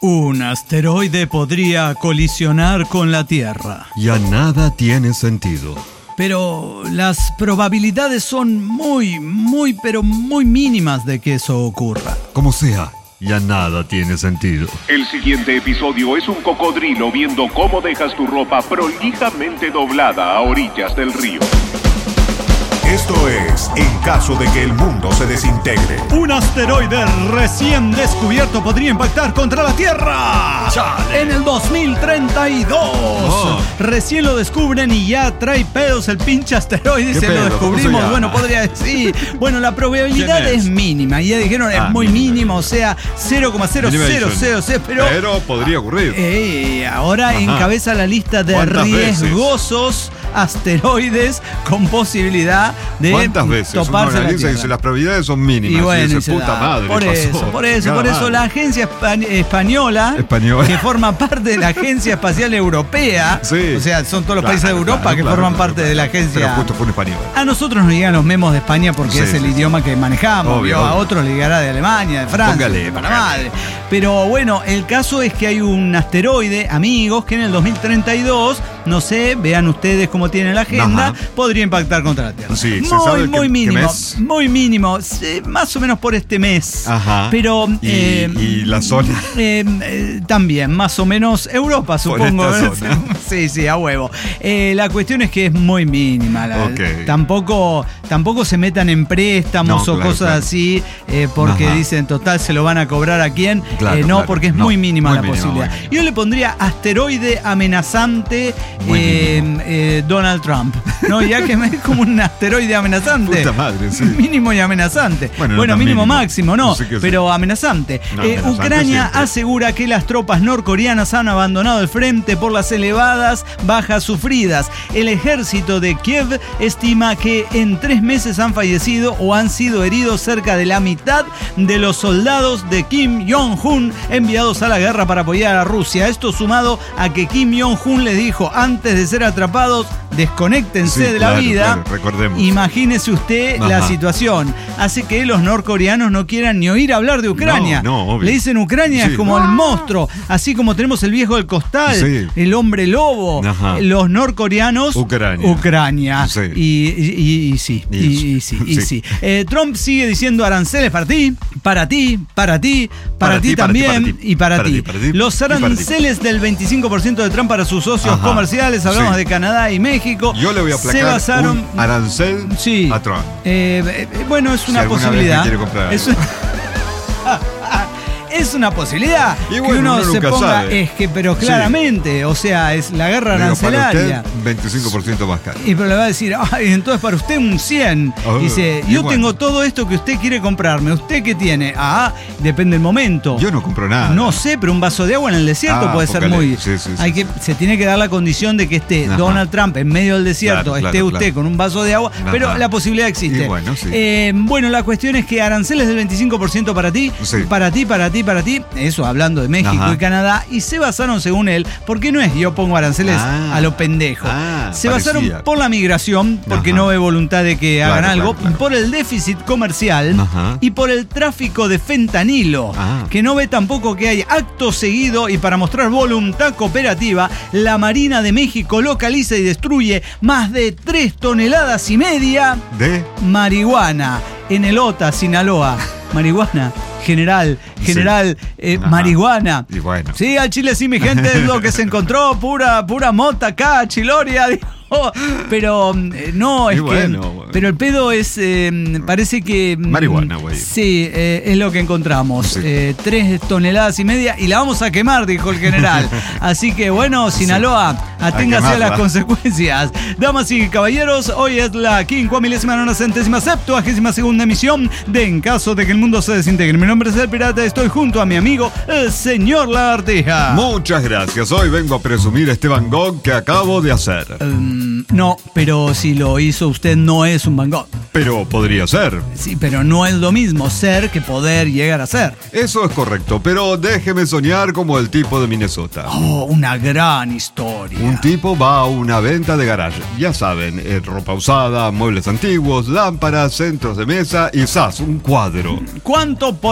Un asteroide podría colisionar con la Tierra. Ya nada tiene sentido. Pero las probabilidades son muy mínimas de que eso ocurra. Como sea, ya nada tiene sentido. El siguiente episodio es un cocodrilo viendo cómo dejas tu ropa prolijamente doblada a orillas del río. Esto es En caso de que el mundo se desintegre. Un asteroide recién descubierto podría impactar contra la Tierra. ¡Chale! En el 2032. Recién lo descubren y ya trae pedos el pinche asteroide. Se lo descubrimos. Bueno, podría decir. Bueno, la probabilidad es mínima. Y ya dijeron, es muy mínima, o sea, 0,0000. Pero podría ocurrir. Ahora encabeza la lista de riesgosos asteroides con posibilidad de ¿cuántas veces toparse uno la Tierra? Dice, las probabilidades son mínimas. Y bueno, y dice, puta madre, por eso la agencia española, que forma parte de la Agencia Espacial Europea, o sea, son todos los países de Europa que forman parte de la agencia. Pero justo fue un español. A nosotros nos llegan los memos de España porque es el idioma que manejamos. Obvio. A otros le llegará de Alemania, de Francia, para la madre. Pero bueno, el caso es que hay un asteroide, amigos, que en el 2032, no sé, vean ustedes cómo tiene la agenda, podría impactar contra la Tierra. Sí, muy mínimo, más o menos por este mes. Ajá. Pero y la zona también, más o menos Europa, supongo. Sí, a huevo. La cuestión es que es muy mínima. Tampoco se metan en préstamos o cosas así, porque dicen, total, se lo van a cobrar a quién. Porque es muy mínima la posibilidad. Yo le pondría asteroide amenazante Donald Trump. No, ya que es como un asteroide amenazante. Puta madre, sí. Mínimo y amenazante. Bueno, mínimo máximo, no, pero amenazante. Ucrania asegura que las tropas norcoreanas han abandonado el frente por las elevadas bajas sufridas. El ejército de Kiev estima que en 3 meses han fallecido o han sido heridos cerca de la mitad de los soldados de Kim Jong-un enviados a la guerra para apoyar a Rusia. Esto sumado a que Kim Jong-un les dijo, antes de ser atrapados, desconéctense de la vida. Recordemos. Imagínese usted la situación. Hace que los norcoreanos no quieran ni oír hablar de Ucrania. Obvio. Le dicen Ucrania es como el monstruo. Así como tenemos el viejo del costal, el hombre lobo. Los norcoreanos, Ucrania. Y sí. Trump sigue diciendo aranceles para ti también y para ti. Los aranceles del 25% de Trump para sus socios comerciales, hablamos de Canadá y México. Yo le voy a aplacar un arancel a Trump. Bueno, es una posibilidad. Es una posibilidad y bueno, que uno se ponga, pero claramente, o sea, es la guerra arancelaria. Para usted, 25% más caro. Y pero le va a decir, entonces para usted un 100. Dice, yo tengo todo esto que usted quiere comprarme. ¿Usted qué tiene? Depende del momento. Yo no compro nada. No sé, pero un vaso de agua en el desierto puede ser muy... Se tiene que dar la condición de que esté Donald Trump en medio del desierto, esté usted con un vaso de agua, pero la posibilidad existe. Bueno, la cuestión es que aranceles del 25% para ti, eso hablando de México y Canadá, y se basaron, según él, porque no es yo pongo aranceles a lo pendejo, se basaron por la migración, porque no ve voluntad de que hagan algo, por el déficit comercial y por el tráfico de fentanilo, que no ve tampoco que hay acto seguido, y para mostrar voluntad cooperativa, la Marina de México localiza y destruye más de 3,5 toneladas de marihuana en el Ota, Sinaloa. Marihuana. General, marihuana. Y bueno. Sí, al Chile sí, mi gente, es lo que se encontró, pura mota acá, Chiloria, dijo. Pero no, es pero el pedo es, parece que... marihuana, güey. Sí, es lo que encontramos. 3,5 toneladas y la vamos a quemar, dijo el general. Así que bueno, Sinaloa, aténgase a las consecuencias. Damas y caballeros, hoy es la 5.972ª emisión de En caso de que el mundo se desintegre. Mi nombre es El Pirata, estoy junto a mi amigo, el señor Lagartija. Muchas gracias, hoy vengo a presumir este Van Gogh que acabo de hacer. No, pero si lo hizo usted no es un Van Gogh. Pero podría ser. Sí, pero no es lo mismo ser que poder llegar a ser. Eso es correcto, pero déjeme soñar como el tipo de Minnesota. Una gran historia. Un tipo va a una venta de garage. Ya saben, ropa usada, muebles antiguos, lámparas, centros de mesa y ¡zas! Un cuadro. ¿Cuánto por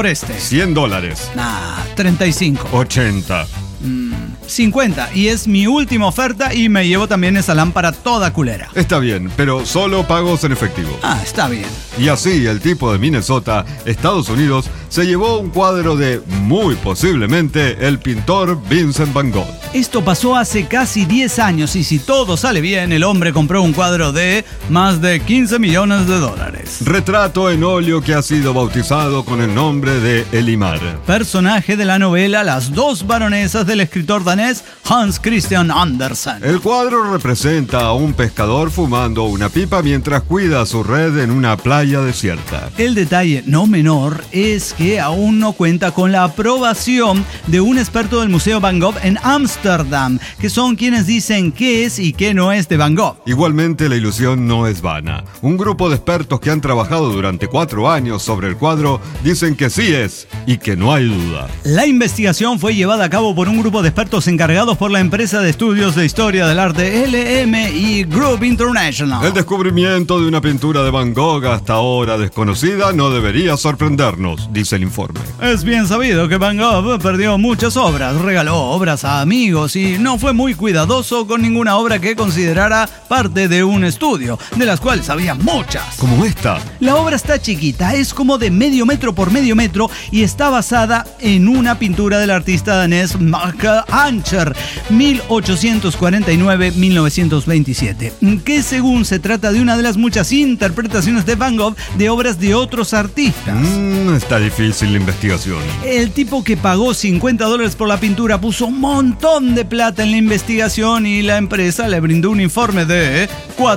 este. $100. 35. 80. 50. Y es mi última oferta y me llevo también esa lámpara toda culera. Está bien, pero solo pagos en efectivo. Está bien. Y así el tipo de Minnesota, Estados Unidos, se llevó un cuadro de, muy posiblemente, el pintor Vincent Van Gogh. Esto pasó hace casi 10 años y si todo sale bien, el hombre compró un cuadro de más de $15 millones. Retrato en óleo que ha sido bautizado con el nombre de Elimar. Personaje de la novela Las dos baronesas del escritor danés Hans Christian Andersen. El cuadro representa a un pescador fumando una pipa mientras cuida su red en una playa desierta. El detalle no menor es que aún no cuenta con la aprobación de un experto del Museo Van Gogh en Ámsterdam, que son quienes dicen qué es y qué no es de Van Gogh. Igualmente, la ilusión no es vana. Un grupo de expertos que han trabajado durante 4 años sobre el cuadro dicen que sí es y que no hay duda. La investigación fue llevada a cabo por un grupo de expertos encargados por la empresa de estudios de historia del arte LMI Group International. El descubrimiento de una pintura de Van Gogh hasta ahora desconocida no debería sorprendernos, dice el informe. Es bien sabido que Van Gogh perdió muchas obras, regaló obras a amigos y no fue muy cuidadoso con ninguna obra que considerara parte de un estudio, de las cuales había muchas. Como esta. La obra está chiquita, es como de medio metro por medio metro y está basada en una pintura del artista danés Michael Ancher, 1849-1927, que según se trata de una de las muchas interpretaciones de Van Gogh de obras de otros artistas. Está difícil la investigación. El tipo que pagó $50 por la pintura puso un montón de plata en la investigación y la empresa le brindó un informe de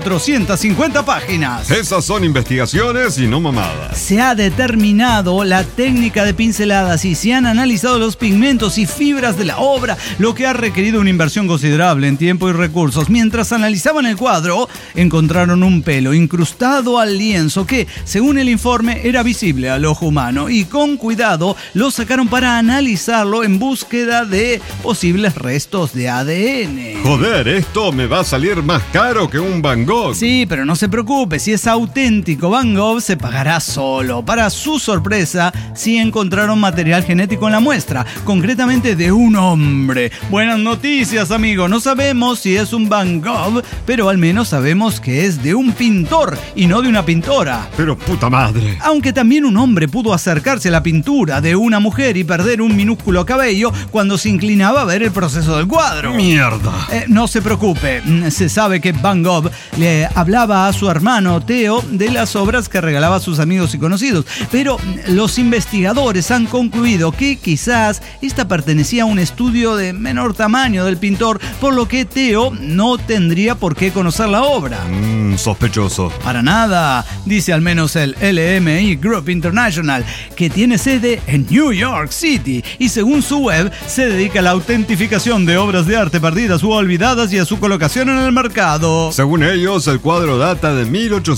450 páginas. Esas son investigaciones y no mamadas. Se ha determinado la técnica de pinceladas y se han analizado los pigmentos y fibras de la obra, lo que ha requerido una inversión considerable en tiempo y recursos. Mientras analizaban el cuadro, encontraron un pelo incrustado al lienzo que, según el informe, era visible al ojo humano y con cuidado lo sacaron para analizarlo en búsqueda de posibles restos de ADN. Joder, esto me va a salir más caro que un Van Gogh. Sí, pero no se preocupe, si es auténtico Van Gogh se pagará solo. Para su sorpresa, sí encontraron material genético en la muestra, concretamente de un hombre. Buenas noticias, amigo, no sabemos si es un Van Gogh, pero al menos sabemos que es de un pintor y no de una pintora. Pero puta madre. Aunque también un hombre pudo acercarse a la pintura de una mujer y perder un minúsculo cabello cuando se inclinaba a ver el proceso del cuadro. Mierda. No se preocupe, se sabe que Van Gogh le hablaba a su hermano Theo de las obras que regalaba a sus amigos y conocidos, pero los investigadores han concluido que quizás esta pertenecía a un estudio de menor tamaño del pintor, por lo que Theo no tendría por qué conocer la obra. Sospechoso. Para nada, dice al menos el LMI Group International, que tiene sede en New York City y según su web se dedica a la autentificación de obras de arte perdidas u olvidadas y a su colocación en el mercado. Según ellos, el cuadro data de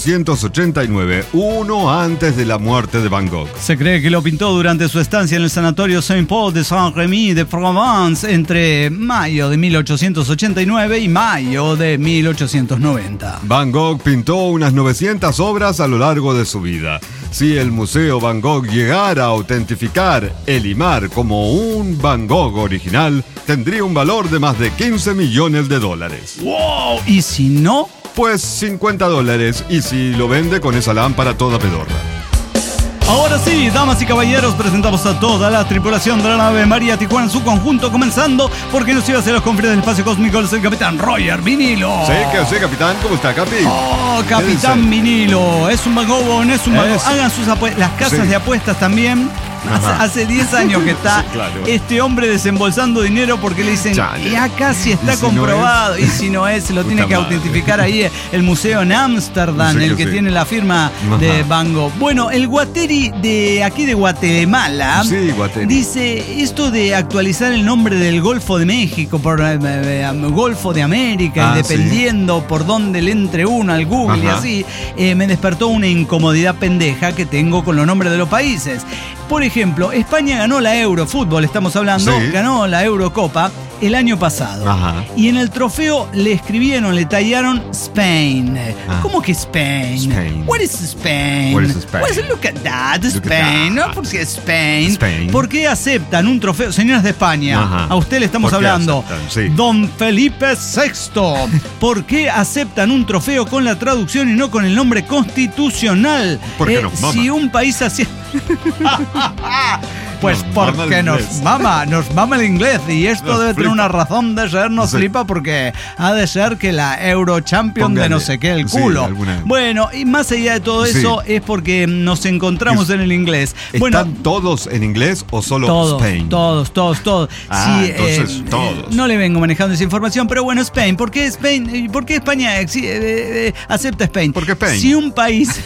1889, uno antes de la muerte de Van Gogh. Se cree que lo pintó durante su estancia en el sanatorio Saint-Paul de Saint-Rémy de Provence entre mayo de 1889 y mayo de 1890. Van Gogh pintó unas 900 obras a lo largo de su vida. Si el Museo Van Gogh llegara a autentificar Elimar como un Van Gogh original, tendría un valor de más de $15 millones. ¡Wow! ¿Y si no? Pues $50. ¿Y si lo vende con esa lámpara toda pedorra? Ahora sí, damas y caballeros, presentamos a toda la tripulación de la nave María Tijuana en su conjunto, comenzando porque nos iba a hacer los confines del espacio cósmico el capitán Roger Vinilo. Sí, capitán, ¿cómo está, Capi? Oh, capitán Vinilo, ¿es un Van Gogh o no es un Van Gogh? Hagan sus apuestas, las casas de apuestas también. Hace 10 años que está sí, claro. Este hombre desembolsando dinero porque le dicen y acá sí está comprobado, y si no es, lo tiene que autentificar ahí el museo en Ámsterdam, el que tiene la firma de Van Gogh. Bueno, el Guateri de aquí de Guatemala dice esto de actualizar el nombre del Golfo de México por Golfo de América, y dependiendo por dónde le entre uno al Google y así, me despertó una incomodidad pendeja que tengo con los nombres de los países. Por ejemplo, España ganó la Eurofútbol, estamos hablando, ganó la Eurocopa el año pasado. Ajá. Y en el trofeo le escribieron, le tallaron Spain. ¿Cómo que Spain? What is Spain? Look at that, Spain. No, porque Spain. ¿Por qué aceptan un trofeo? Señores de España, a usted le estamos hablando. Sí. Don Felipe VI. ¿Por qué aceptan un trofeo con la traducción y no con el nombre constitucional? Si un país así... Pues porque nos mama el inglés, y esto debe tener una razón de ser, nos flipa, porque ha de ser que la Eurochampion de no sé qué, el culo. Bueno, y más allá de todo eso, es porque nos encontramos en el inglés. ¿Están todos en inglés o solo Spain? Todos. Entonces todos. No le vengo manejando esa información, pero bueno, Spain. ¿Por qué Spain? ¿Por qué España acepta Spain? ¿Por qué Spain? Si un país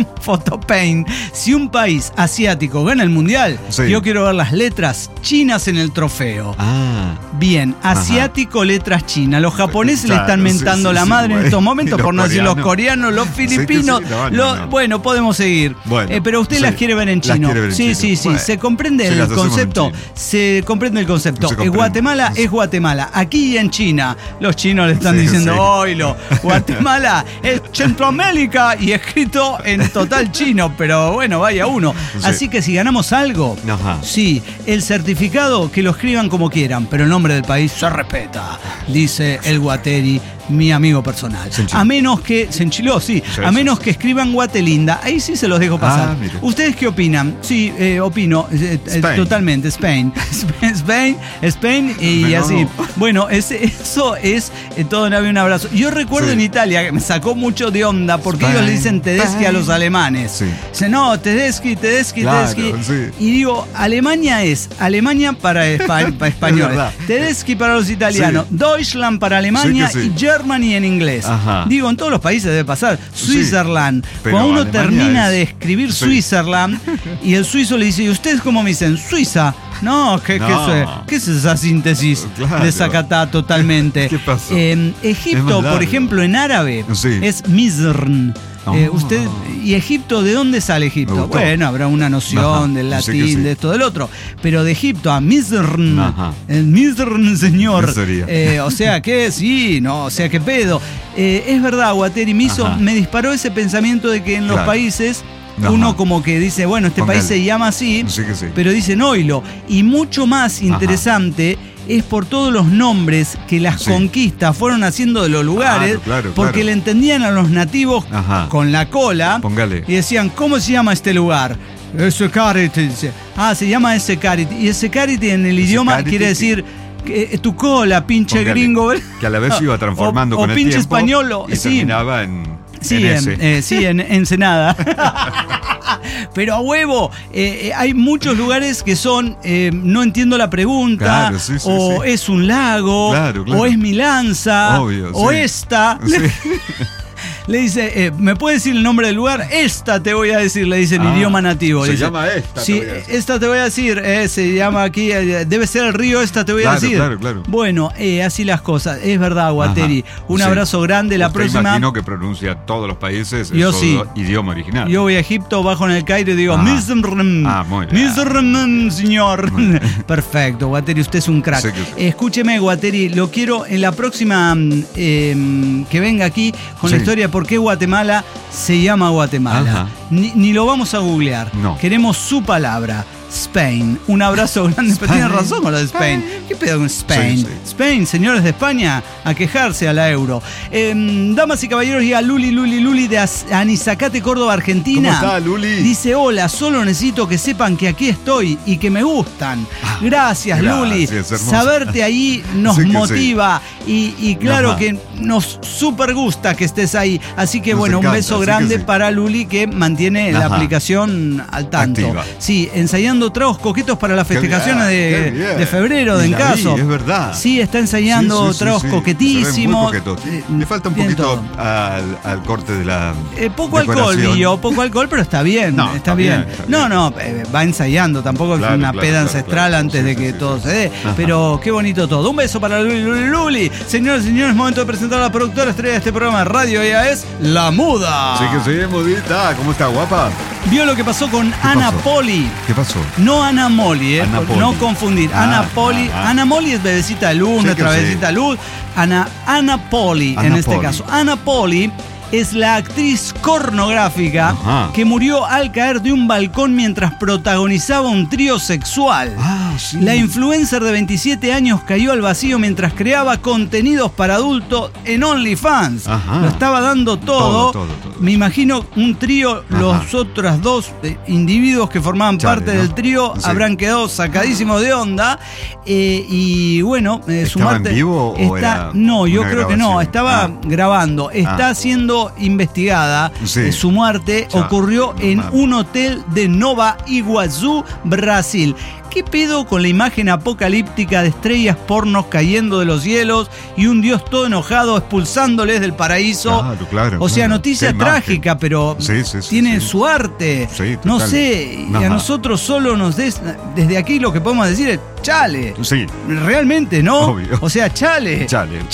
asiático gana el mundial, yo quiero ver las letras chinas en el trofeo. Bien, asiático, letras chinas. Los japoneses le están mentando la madre en estos momentos, por no decir los coreanos, los filipinos. Bueno, podemos seguir. Pero usted las quiere ver en chino. Sí. Se comprende el concepto. Guatemala es Guatemala. Aquí en China, los chinos le están diciendo, oilo, Guatemala es Centroamérica, y escrito en total chino, pero bueno, vaya uno. Así que si ganamos algo, sí, el certificado que lo escriban como quieran, pero el nombre del país se respeta, dice el Guateri, mi amigo personal. A menos que se enchiló, a menos que escriban Guatelinda, ahí sí se los dejo pasar. ¿Ustedes qué opinan? Sí, opino totalmente. Spain y así. Bueno, eso es todo. Un abrazo. Yo recuerdo en Italia que me sacó mucho de onda, porque ellos le dicen Tedeschi a los alemanes. Dicen, no, Tedeschi. Y digo, Alemania es Alemania para españoles, Tedeschi para los italianos, Deutschland para Alemania y Germany en inglés. Digo, en todos los países debe pasar. Switzerland. Cuando uno termina de escribir Switzerland y el suizo le dice, ¿y ustedes cómo me dicen? Suiza. No, ¿qué es esa síntesis desacatá totalmente? ¿Qué pasó? Egipto, por ejemplo, en árabe es Mizrn. ¿Y Egipto? ¿De dónde sale Egipto? Bueno, habrá una noción del latín, de esto, del otro. Pero de Egipto a Mizrn, el Mizrn, señor. O sea que qué pedo. Es verdad, Guateri, me disparó ese pensamiento de que en los países uno como que dice, bueno, este país se llama así, pero dicen oilo. Y mucho más interesante es por todos los nombres que las conquistas fueron haciendo de los lugares, porque le entendían a los nativos con la cola. Y decían, ¿cómo se llama este lugar? Essekariti, dice. Se llama Essekariti. Y Essekariti en el idioma quiere decir tu cola, pinche gringo. Que a la vez se iba transformando con el pinche tiempo español, y terminaba en... en Ensenada. Pero a huevo, hay muchos lugares que son, no entiendo la pregunta, es un lago, o es mi lanza, o esta. Le dice, ¿me puedes decir el nombre del lugar? Esta te voy a decir, le dice en idioma nativo. Se llama esta. Sí, esta te voy a decir. Se llama aquí, debe ser el río, esta te voy a decir. Claro. Bueno, así las cosas. Es verdad, Guateri. Un abrazo grande. La próxima. Imagino que pronuncia todos los países en su idioma original. Yo voy a Egipto, bajo en el Cairo y digo, Mizrn, señor. Perfecto, Guateri, usted es un crack. Escúcheme, Guateri, lo quiero en la próxima que venga aquí con la historia de por qué Guatemala se llama Guatemala. Ni lo vamos a googlear. Queremos su palabra. Spain. Un abrazo grande. Pero tiene razón con lo de Spain. ¿Qué pedo con Spain? Spain, señores de España, a quejarse a la euro. Damas y caballeros, llega Luli de Anizacate, Córdoba, Argentina. ¿Cómo está, Luli? Dice, hola, solo necesito que sepan que aquí estoy y que me gustan. Gracias, Luli. Saberte ahí nos motiva y claro que nos súper gusta que estés ahí. Así que bueno, un beso grande para Luli, que mantiene la aplicación al tanto. Activa. Sí, ensayando tragos coquetos para las festejaciones de febrero de Encaso. Es verdad. Sí, está ensayando tragos coquetísimos. Le falta un poquito al corte de la poco alcohol, poco alcohol, pero está bien. Está bien. Va ensayando. Tampoco es una peda ancestral antes de que todo se dé. Pero qué bonito todo. Un beso para Luli. Señores y señores, momento de presentar a la productora estrella de este programa de radio. Ella es La Muda. Sí, Mudita. ¿Cómo está, guapa? ¿Vio lo que pasó con Ana Poli? ¿Qué pasó? No Ana Molly, no confundir. Ana Poli. Ana Molly es bebecita de luz, nuestra bebecita de luz. Ana Poli, en este caso. Ana Poli es la actriz pornográfica que murió al caer de un balcón mientras protagonizaba un trío sexual. Sí. La influencer de 27 años cayó al vacío mientras creaba contenidos para adultos en OnlyFans. Lo estaba dando todo. Me imagino un trío, los otros dos individuos que formaban parte del trío habrán quedado sacadísimos de onda. Y bueno, su muerte. ¿En vivo o era no, yo creo que no. Estaba grabando. Está siendo investigada. Su muerte ocurrió en un hotel de Nova Iguazú, Brasil. ¿Qué pedo con la imagen apocalíptica de estrellas pornos cayendo de los cielos y un Dios todo enojado expulsándoles del paraíso? Claro. O sea, noticia trágica, pero tiene su arte. No sé, y a nosotros solo nos desde aquí lo que podemos decir es chale. Realmente, ¿no? Obvio. O sea, chale.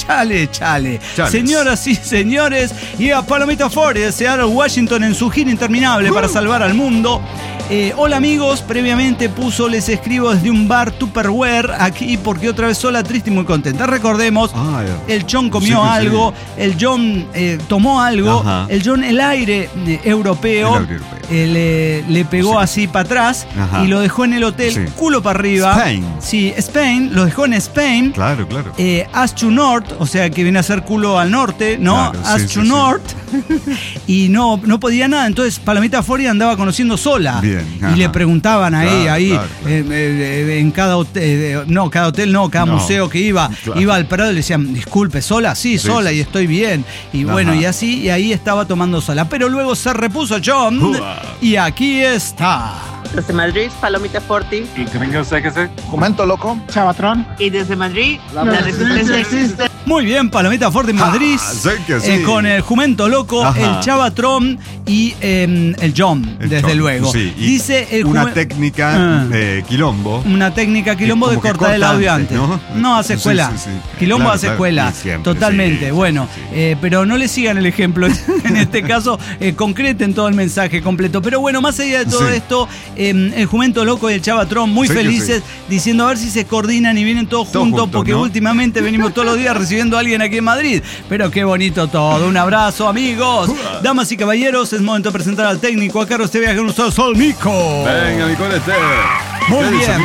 Señoras y señores, y a Palomita Ford de Seattle, Washington, en su gira interminable para salvar al mundo. Hola amigos, previamente les escribo desde un bar Tupperware aquí porque otra vez sola, triste y muy contenta. Recordemos, el John comió algo, el John tomó algo, el John el aire europeo le pegó así para atrás y lo dejó en el hotel culo para arriba. Spain, lo dejó en Spain. Claro. As to North, o sea que viene a ser culo al norte, ¿no? As to North. Y no podía nada, entonces Palomita Fori andaba conociendo sola. Y le preguntaban ahí en cada hotel, cada museo que iba al Prado y le decían, disculpe, ¿sola? Sí, sola y estoy bien. Y bueno, y así, y ahí estaba tomando sola. Pero luego se repuso John y aquí está. Desde Madrid, Palomita Forti. ¿Y qué venga usted que se? Jumento Loco. Chavatrón. Y desde Madrid, la resistencia existe. Muy bien, Palomita Forti en Madrid. Con el Jumento Loco, el Chavatrón y el John, desde luego. Dice una técnica quilombo. Una técnica quilombo de cortar el audio antes. No hace escuela. Quilombo hace escuela. Totalmente. Bueno, pero no le sigan el ejemplo. En este caso, concreten todo el mensaje completo. Pero bueno, más allá de todo esto, el Jumento Loco y el Chavatrón muy felices, diciendo a ver si se coordinan y vienen todos juntos, porque últimamente venimos todos los días recibiendo a alguien aquí en Madrid. Pero qué bonito todo. Un abrazo, amigos. Damas y caballeros, es momento de presentar al técnico. A cargo de este viaje con nosotros, Sol Mico. Venga, Mico, Muy bien.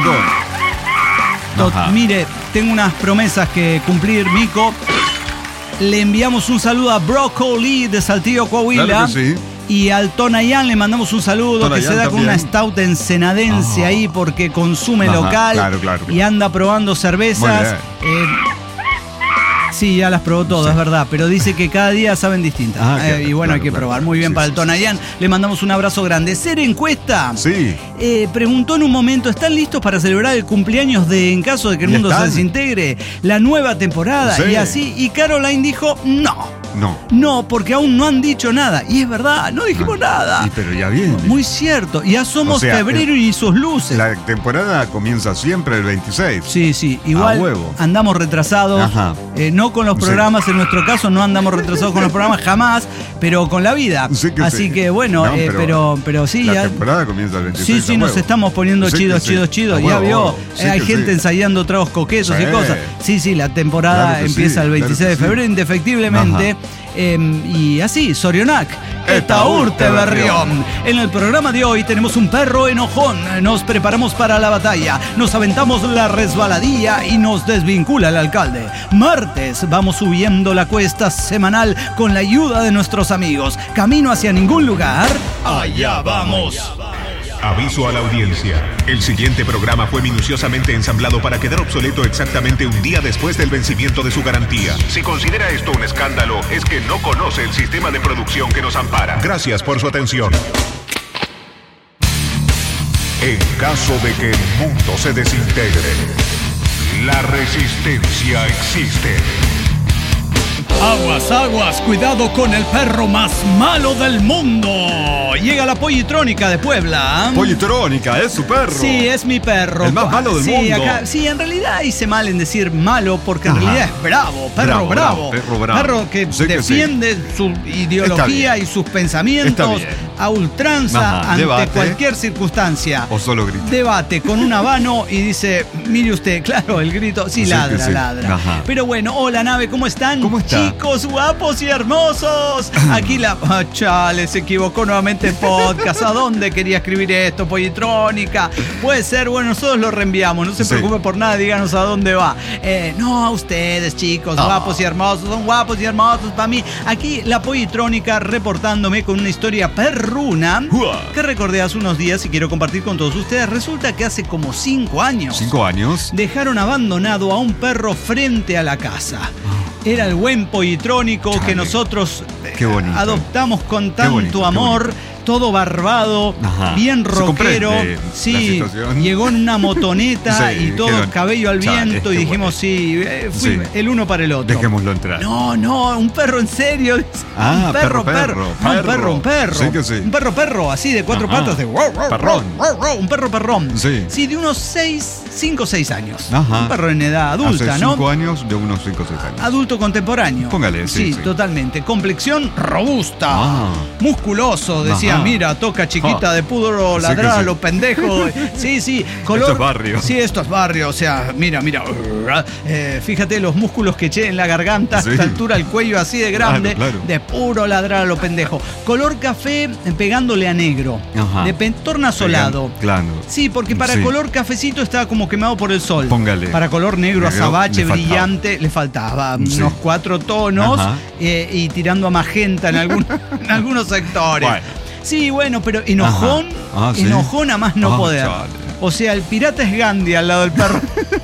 Mire, tengo unas promesas que cumplir, Mico. Le enviamos un saludo a Broccoli de Saltillo, Coahuila. Claro que sí. Y al Tonayán le mandamos un saludo, Tonayán, que se da con una stout ensenadense ahí porque consume local. Claro. Y anda probando cervezas. Sí, ya las probó todas, es verdad, pero dice que cada día saben distintas. Y bueno, hay que probar. Muy bien para el Tonayán. Le mandamos un abrazo grande. Ser Encuesta preguntó en un momento, ¿están listos para celebrar el cumpleaños de En caso de que el mundo se desintegre? La nueva temporada y así. Y Caroline dijo, no, porque aún no han dicho nada. Y es verdad, no dijimos nada. Pero ya viene. Muy cierto. Ya somos febrero y sus luces. La temporada comienza siempre el 26. Sí. Igual andamos retrasados. No con los programas, en nuestro caso no andamos retrasados con los programas jamás, pero con la vida. Así que bueno, pero sí. La temporada comienza el 26. Sí, nos estamos poniendo chidos. Ya vio, hay gente ensayando tragos coquetos y cosas. Sí, la temporada empieza el 26 de febrero, indefectiblemente. Y así, Sorionac, eta urte berrión. En el programa de hoy tenemos un perro enojón. Nos preparamos para la batalla. Nos aventamos la resbaladilla y nos desvincula el alcalde. Martes vamos subiendo la cuesta semanal con la ayuda de nuestros amigos. Camino hacia ningún lugar. Allá vamos. Aviso a la audiencia. El siguiente programa fue minuciosamente ensamblado para quedar obsoleto exactamente un día después del vencimiento de su garantía. Si considera esto un escándalo, es que no conoce el sistema de producción que nos ampara. Gracias por su atención. En caso de que el mundo se desintegre, la resistencia existe. Aguas, cuidado con el perro más malo del mundo. Llega la Pollitrónica de Puebla. Pollitrónica, es su perro. Sí, es mi perro. El más malo del mundo. Acá, en realidad hice mal en decir malo, porque en realidad es bravo, perro bravo. Perro que defiende su ideología y sus pensamientos a ultranza ante cualquier circunstancia. O solo grita. Debate con un habano y dice, mire usted, claro, el grito, sí, ladra, ladra. Ajá. Pero bueno, hola nave, ¿cómo están? ¿Cómo está? Chicos guapos y hermosos. Aquí chale, se equivocó nuevamente el podcast. ¿A dónde quería escribir esto? Politrónica. Puede ser, bueno, nosotros lo reenviamos. No se preocupe por nada, díganos a dónde va. No, a ustedes, chicos, guapos y hermosos. Son guapos y hermosos para mí. Aquí la Politrónica reportándome con una historia perruna que recordé hace unos días y quiero compartir con todos ustedes. Resulta que hace como 5 años. 5 años. Dejaron abandonado a un perro frente a la casa. Era el buen Politrónico que nosotros adoptamos con tanto amor. Todo barbado, bien rockero. Sí, llegó en una motoneta y todo el cabello al viento y dijimos, fui el uno para el otro. Dejémoslo entrar. No, un perro en serio. Un perro. Sí que sí. Un perro, así de 4 patas. Perrón. Un perro perrón. Sí, de unos 5 o 6 años. Un perro en edad adulta, ¿no? 5 años, de unos 5 o 6 años. Adulto contemporáneo. Póngale, sí. Totalmente. Complexión robusta. Musculoso, decía. Mira, toca chiquita de pudor, ladrar a los pendejos. Sí, color. Esto es barrio. Sí, esto es barrio. O sea, mira. Fíjate los músculos que eché en la garganta, a esta altura el cuello así de grande, de puro ladrar a los pendejos. Color café pegándole a negro. Tornasolado. Claro. Sí, porque para color cafecito estaba como quemado por el sol. Póngale. Para color negro azabache, brillante, le faltaba unos 4 tonos y tirando a magenta en algunos sectores. Bueno. Sí, bueno, pero enojón, enojón a más no poder. Chale. O sea, el pirata es Gandhi al lado del perro.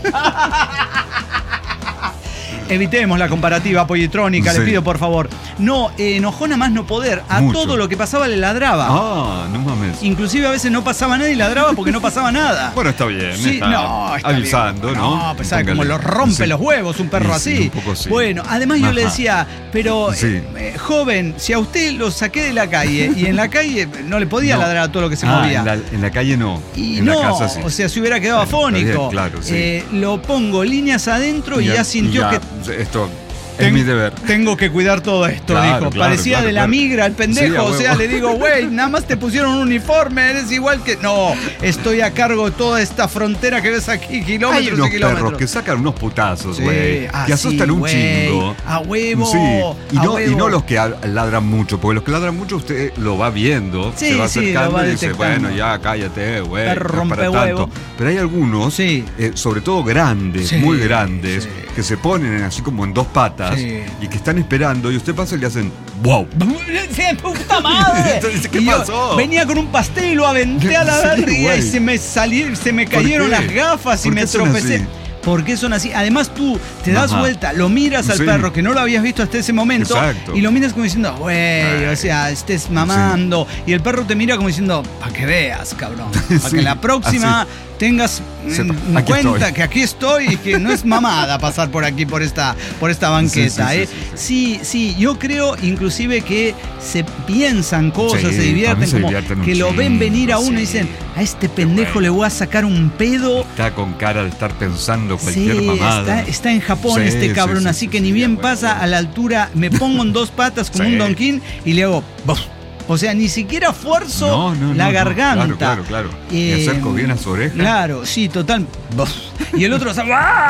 Evitemos la comparativa politrónica, les pido por favor. No, enojón a más no poder. A todo lo que pasaba le ladraba. No mames. Inclusive a veces no pasaba nada y ladraba porque no pasaba nada. Bueno, está bien. Sí, está avisando, bien. ¿No? Pues sabe como lo rompe los huevos un perro así. Un poco sí. Bueno, además yo le decía, pero joven, si a usted lo saqué de la calle y en la calle no le podía ladrar a todo lo que se movía. En la calle no. Y en la casa sí. O sea, se hubiera quedado afónico. Claro, sí. Lo pongo líneas adentro y ya sintió que... Esto es mi deber. Tengo que cuidar todo esto, dijo. Parecía de la migra el pendejo. O sea, le digo, güey, nada más te pusieron un uniforme, eres igual que... No, estoy a cargo de toda esta frontera que ves aquí, kilómetros y kilómetros. Hay unos perros que sacan unos putazos, güey. Que asustan un chingo. A huevo. Sí. Y no los que ladran mucho, porque los que ladran mucho usted lo va viendo, se va acercando y dice, bueno, ya cállate, güey. Perro rompe huevo. Pero hay algunos, sobre todo grandes, muy grandes, que se ponen así como en 2 patas. Y que están esperando y usted pasa y le hacen ¡wow! ¡Puta madre! Entonces, ¿qué pasó? Venía con un pastel y lo aventé a la barriga y se me cayeron las gafas y me tropecé. ¿Por qué son así? Además tú te das vuelta, lo miras al perro que no lo habías visto hasta ese momento y lo miras como diciendo, güey, o sea, estés mamando. Y el perro te mira como diciendo, para que veas, cabrón. Para que la próxima tengas en cuenta que aquí estoy y que no es mamada pasar por aquí, por esta banqueta. Sí, yo creo inclusive que se piensan cosas, se divierten, como que lo ven venir a uno y dicen, a este pendejo le voy a sacar un pedo. Está con cara de estar pensando cualquier mamada. Está en Japón este cabrón, así que ni bien pasa a la altura, me pongo en 2 patas como un donquín y le hago... O sea, ni siquiera esfuerzo la garganta. Claro. Me acerco bien a su oreja. Claro, sí, total. Y el otro,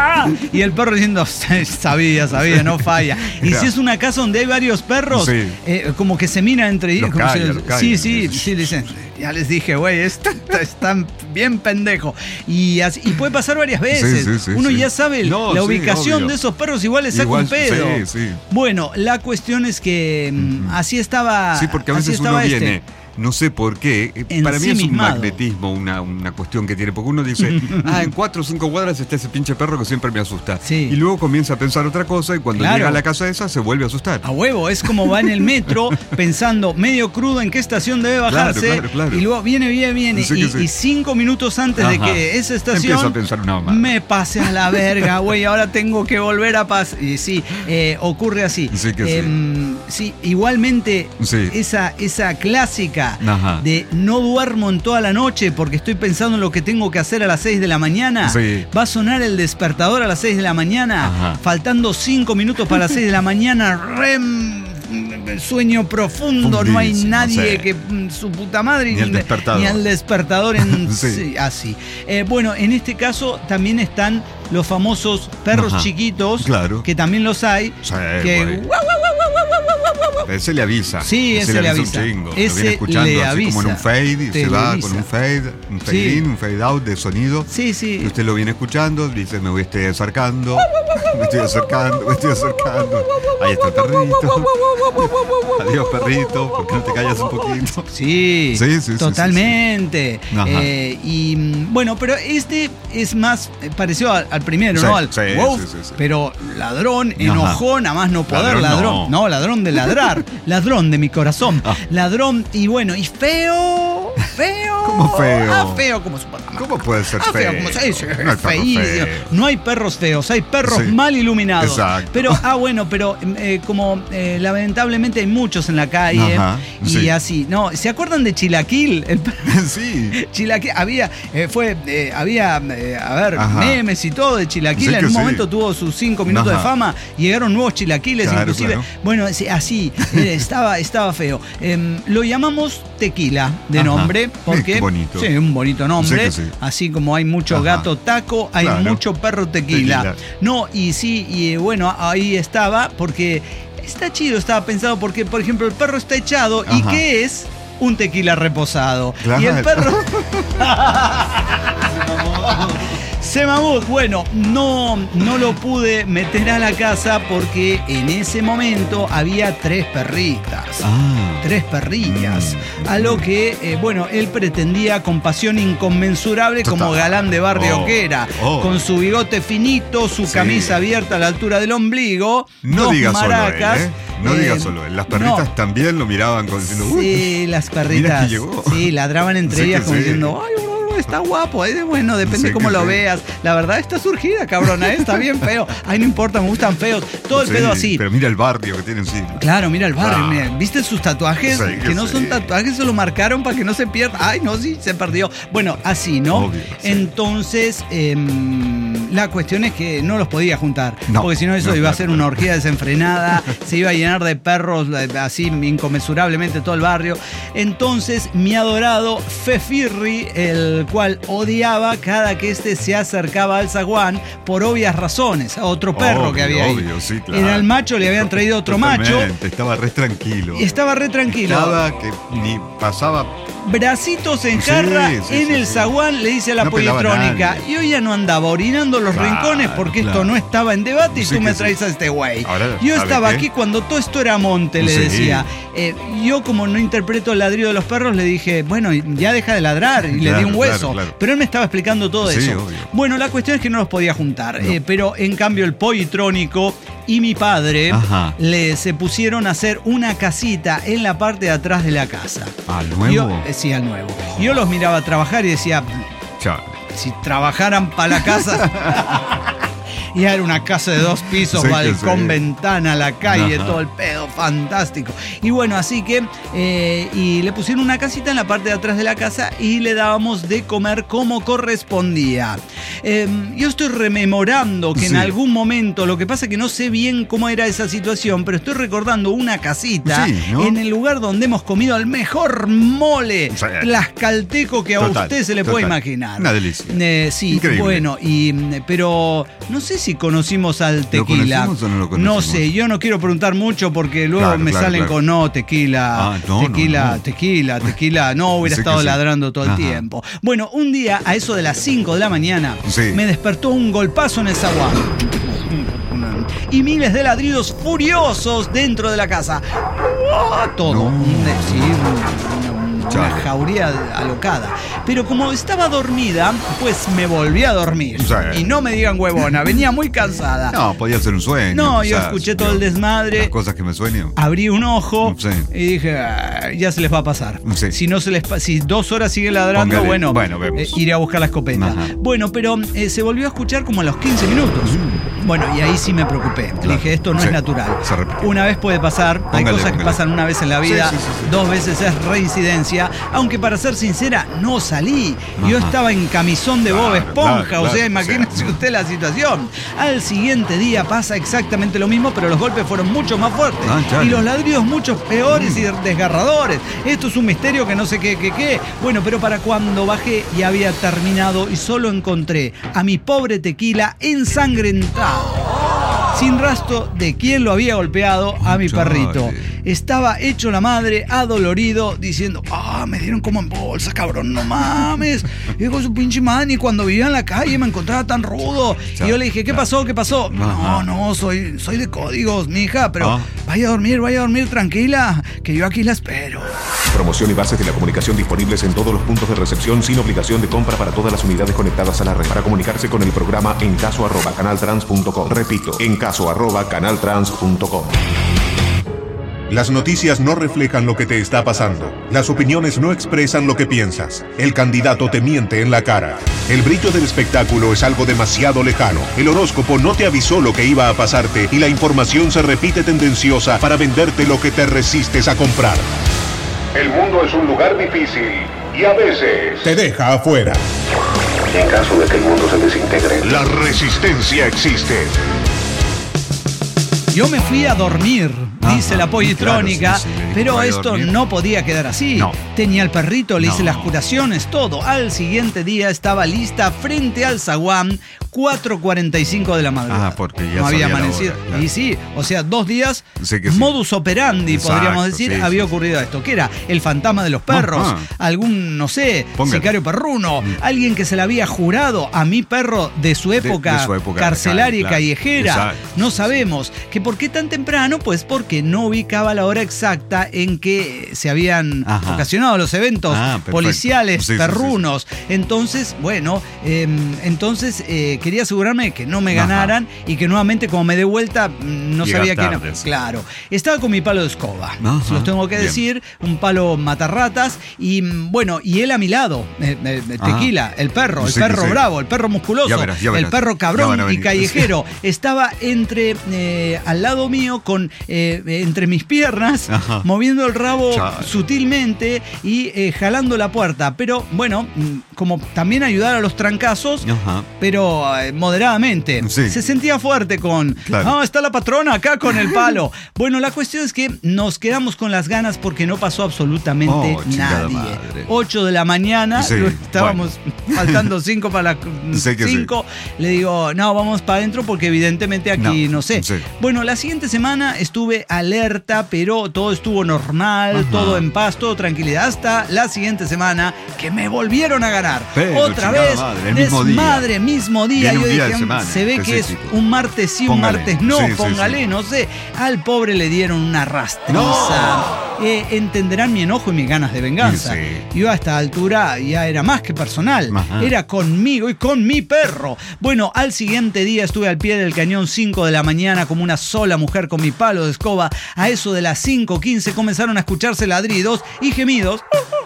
y el perro diciendo, sabía, no falla. Y si es una casa donde hay varios perros, como que se miran entre ellos. Sí, dicen, ya les dije, güey, están bien pendejo. Y puede pasar varias veces. Uno ya sabe la ubicación de esos perros, igual les saca un pedo. Bueno, la cuestión es que así estaba. Sí, porque a veces uno viene, no sé por qué, para mí es un magnetismo, una cuestión que tiene, porque uno dice, en 4 o 5 cuadras está ese pinche perro que siempre me asusta. Y luego comienza a pensar otra cosa y cuando llega a la casa esa se vuelve a asustar. A huevo, es como va en el metro pensando medio crudo en qué estación debe bajarse y luego viene y 5 minutos antes de que esa estación empieza a pensar una mamá. Me pase a la verga, güey, ahora tengo que volver a pasar. Y ocurre así. Sí, igualmente esa clásica de no duermo en toda la noche porque estoy pensando en lo que tengo que hacer a las 6 de la mañana. Va a sonar el despertador a las 6 de la mañana, faltando 5 minutos para las 6 de la mañana, sueño profundo, no hay nadie que su puta madre ni el despertador en sí, así. Bueno, en este caso también están los famosos perros chiquitos, que también los hay, que ese le avisa. Sí, ese le avisa. Un chingo. Lo viene escuchando así como en un fade y se va con un fade in, un fade out de sonido. Sí, sí. Y usted lo viene escuchando, dice, me estoy acercando. Ahí está el perrito. Adiós, perrito, ¿por qué no te callas un poquito? Sí, totalmente. Sí. Y bueno, pero este es más parecido al primero, ¿no? Al Wolf, pero ladrón, enojón, a más no poder, ladrón. No, ladrón de ladrar, ladrón de mi corazón. Ladrón, y bueno, y feo. ¿Cómo feo? Feo como su papá. ¿Cómo puede ser feo? Como no hay feísimo. No hay perros feos, hay perros mal iluminados. Exacto. Pero, como lamentablemente hay muchos en la calle y así. No, ¿se acuerdan de Chilaquil? Sí. Chilaquil, había memes y todo de Chilaquil. En un momento tuvo sus 5 minutos de fama. Llegaron nuevos chilaquiles, inclusive. Claro. Bueno, así, estaba feo. Lo llamamos Tequila de nombre, porque bonito. Sí, un bonito nombre. Así como hay mucho gato taco, hay mucho perro tequila. No, y bueno, ahí estaba, porque está chido, estaba pensado, porque, por ejemplo, el perro está echado. ¿Y qué es? Un tequila reposado. Claro. Y el perro... Semamut, bueno, no lo pude meter a la casa porque en ese momento había 3 perritas. 3 perrillas. A lo que, él pretendía con pasión inconmensurable como galán de barrio que era. Con su bigote finito, su camisa abierta a la altura del ombligo. No digas maracas. Solo él, No digas solo él. Las perritas también lo miraban como diciendo, sí, las perritas. Sí, ladraban entre ellas como diciendo, ay, está guapo, bueno, depende cómo lo veas. La verdad está surgida, cabrona, está bien feo. Ay, no importa, me gustan feos. Todo el pedo así. Pero mira el barrio que tienen, Claro, mira el barrio. Mira. ¿Viste sus tatuajes? Que no son tatuajes, se lo marcaron para que no se pierda. Ay, no, sí, se perdió. Bueno, así, ¿no? Obvio, entonces, la cuestión es que no los podía juntar. Porque si no, eso iba a ser una orgía desenfrenada. Se iba a llenar de perros así inconmensurablemente todo el barrio. Entonces, mi adorado Fefirri, el cual odiaba cada que se acercaba al zaguán por obvias razones, a otro perro que había ahí. Sí, claro. Era el macho, le habían traído otro macho. Estaba re tranquilo. Estaba que ni pasaba. Bracitos en jarra en el zaguán, le dice a la politrónica. Y hoy ya no andaba orinando los rincones porque esto no estaba en debate y tú me traes a este güey. Yo estaba aquí cuando todo esto era monte, le decía. Yo, como no interpreto el ladrido de los perros, le dije, bueno, ya deja de ladrar, y le di un hueso. Pero él me estaba explicando todo eso. Obvio. Bueno, la cuestión es que no los podía juntar. Pero en cambio el politrónico y mi padre se pusieron a hacer una casita en la parte de atrás de la casa. ¿Al nuevo? Sí, al nuevo. Yo los miraba trabajar y decía, si trabajaran para la casa... Y era una casa de 2 pisos, balcón, ventana, la calle, todo el pedo, fantástico. Y bueno, así que y le pusieron una casita en la parte de atrás de la casa y le dábamos de comer como correspondía. Yo estoy rememorando que en algún momento, lo que pasa es que no sé bien cómo era esa situación, pero estoy recordando una casita en el lugar donde hemos comido el mejor mole tlaxcalteco que a usted se le puede imaginar. Una delicia. Sí, increíble. Bueno, pero no sé si conocimos al tequila. ¿Lo conocimos o no lo conocimos? No sé, yo no quiero preguntar mucho porque luego me salen con tequila. Tequila. No hubiera estado ladrando todo el tiempo. Bueno, un día a eso de las 5 de la mañana me despertó un golpazo en el zaguán. Y miles de ladridos furiosos dentro de la casa. Todo. Una jauría alocada. Pero como estaba dormida, pues me volví a dormir. Y no me digan huevona, venía muy cansada. No, podía ser un sueño. No, yo escuché todo el desmadre. Las cosas que me sueño. Abrí un ojo y dije, ya se les va a pasar. Si 2 horas sigue ladrando, bueno, iré a buscar la escopeta. Bueno, pero se volvió a escuchar como a los 15 minutos. Bueno, y ahí sí me preocupé. Le dije, esto no es natural. Una vez puede pasar, hay cosas que pasan una vez en la vida, 2 veces es reincidencia. ambulancia, aunque para ser sincera, no salí. Yo estaba en camisón de Bob Esponja, o sea, imagínese usted la situación. Al siguiente día pasa exactamente lo mismo, pero los golpes fueron mucho más fuertes. Y los ladridos mucho peores y desgarradores. Esto es un misterio que no sé qué. Bueno, pero para cuando bajé ya había terminado y solo encontré a mi pobre Tequila ensangrentado, sin rastro de quién lo había golpeado a mi perrito. Estaba hecho la madre, adolorido, diciendo: me dieron como en bolsa, cabrón, no mames. Y digo, su pinche madre, y cuando vivía en la calle me encontraba tan rudo. Y yo le dije: ¿qué pasó? No, soy de códigos, mija, pero vaya a dormir tranquila, que yo aquí la espero. Promoción y bases de la comunicación disponibles en todos los puntos de recepción sin obligación de compra para todas las unidades conectadas a la red. Para comunicarse con el programa encaso@canaltrans.com. Repito, encaso@canaltrans.com. Las noticias no reflejan lo que te está pasando. Las opiniones no expresan lo que piensas. El candidato te miente en la cara. El brillo del espectáculo es algo demasiado lejano. El horóscopo no te avisó lo que iba a pasarte y la información se repite tendenciosa para venderte lo que te resistes a comprar. El mundo es un lugar difícil y a veces te deja afuera. En caso de que el mundo se desintegre, la resistencia existe. Yo me fui a dormir, dice la Politrónica, claro, sí, pero esto no podía quedar así. No. Tenía el perrito, le hice las curaciones, todo. Al siguiente día estaba lista frente al zaguán, 4:45 de la madrugada. Porque ya no había amanecido. Claro. Y sí, o sea, 2 días, modus operandi, podríamos decir, había ocurrido esto. ¿Qué era? El fantasma de los perros, algún, no sé, sicario perruno, alguien que se le había jurado a mi perro de su época carcelaria y callejera. No sabemos. ¿Por qué tan temprano? Pues porque no ubicaba la hora exacta en que se habían ocasionado los eventos policiales perrunos. Entonces, bueno, quería asegurarme de que no me ganaran y que nuevamente, como me dé vuelta, no sabía quién era. Claro. Estaba con mi palo de escoba, se los tengo que decir, un palo matarratas, y bueno, y él a mi lado, Tequila, el perro bravo, el perro musculoso, verás, el perro cabrón y callejero. Estaba al lado mío, entre mis piernas, moviendo el rabo sutilmente y jalando la puerta. Pero bueno, como también ayudar a los trancazos, pero moderadamente. Se sentía fuerte con, está la patrona acá con el palo. Bueno, la cuestión es que nos quedamos con las ganas porque no pasó absolutamente nadie. 8 de la mañana, estábamos faltando 5 para las 5. Le digo, no, vamos para adentro porque evidentemente aquí no sé. Bueno, la siguiente semana estuve alerta, pero todo estuvo normal, todo en paz, todo tranquilidad, hasta la siguiente semana que me volvieron a ganar. Otra vez, mismo día. Yo dije, se ve que es un martes sí, un martes no, póngale, no sé. Al pobre le dieron una rastriza. Entenderán mi enojo y mis ganas de venganza. Yo a esta altura ya era más que personal. Era conmigo y con mi perro. Bueno, al siguiente día estuve al pie del cañón, 5 de la mañana, como una sola mujer con mi palo de escoba. A eso de las 5:15 comenzaron a escucharse ladridos y gemidos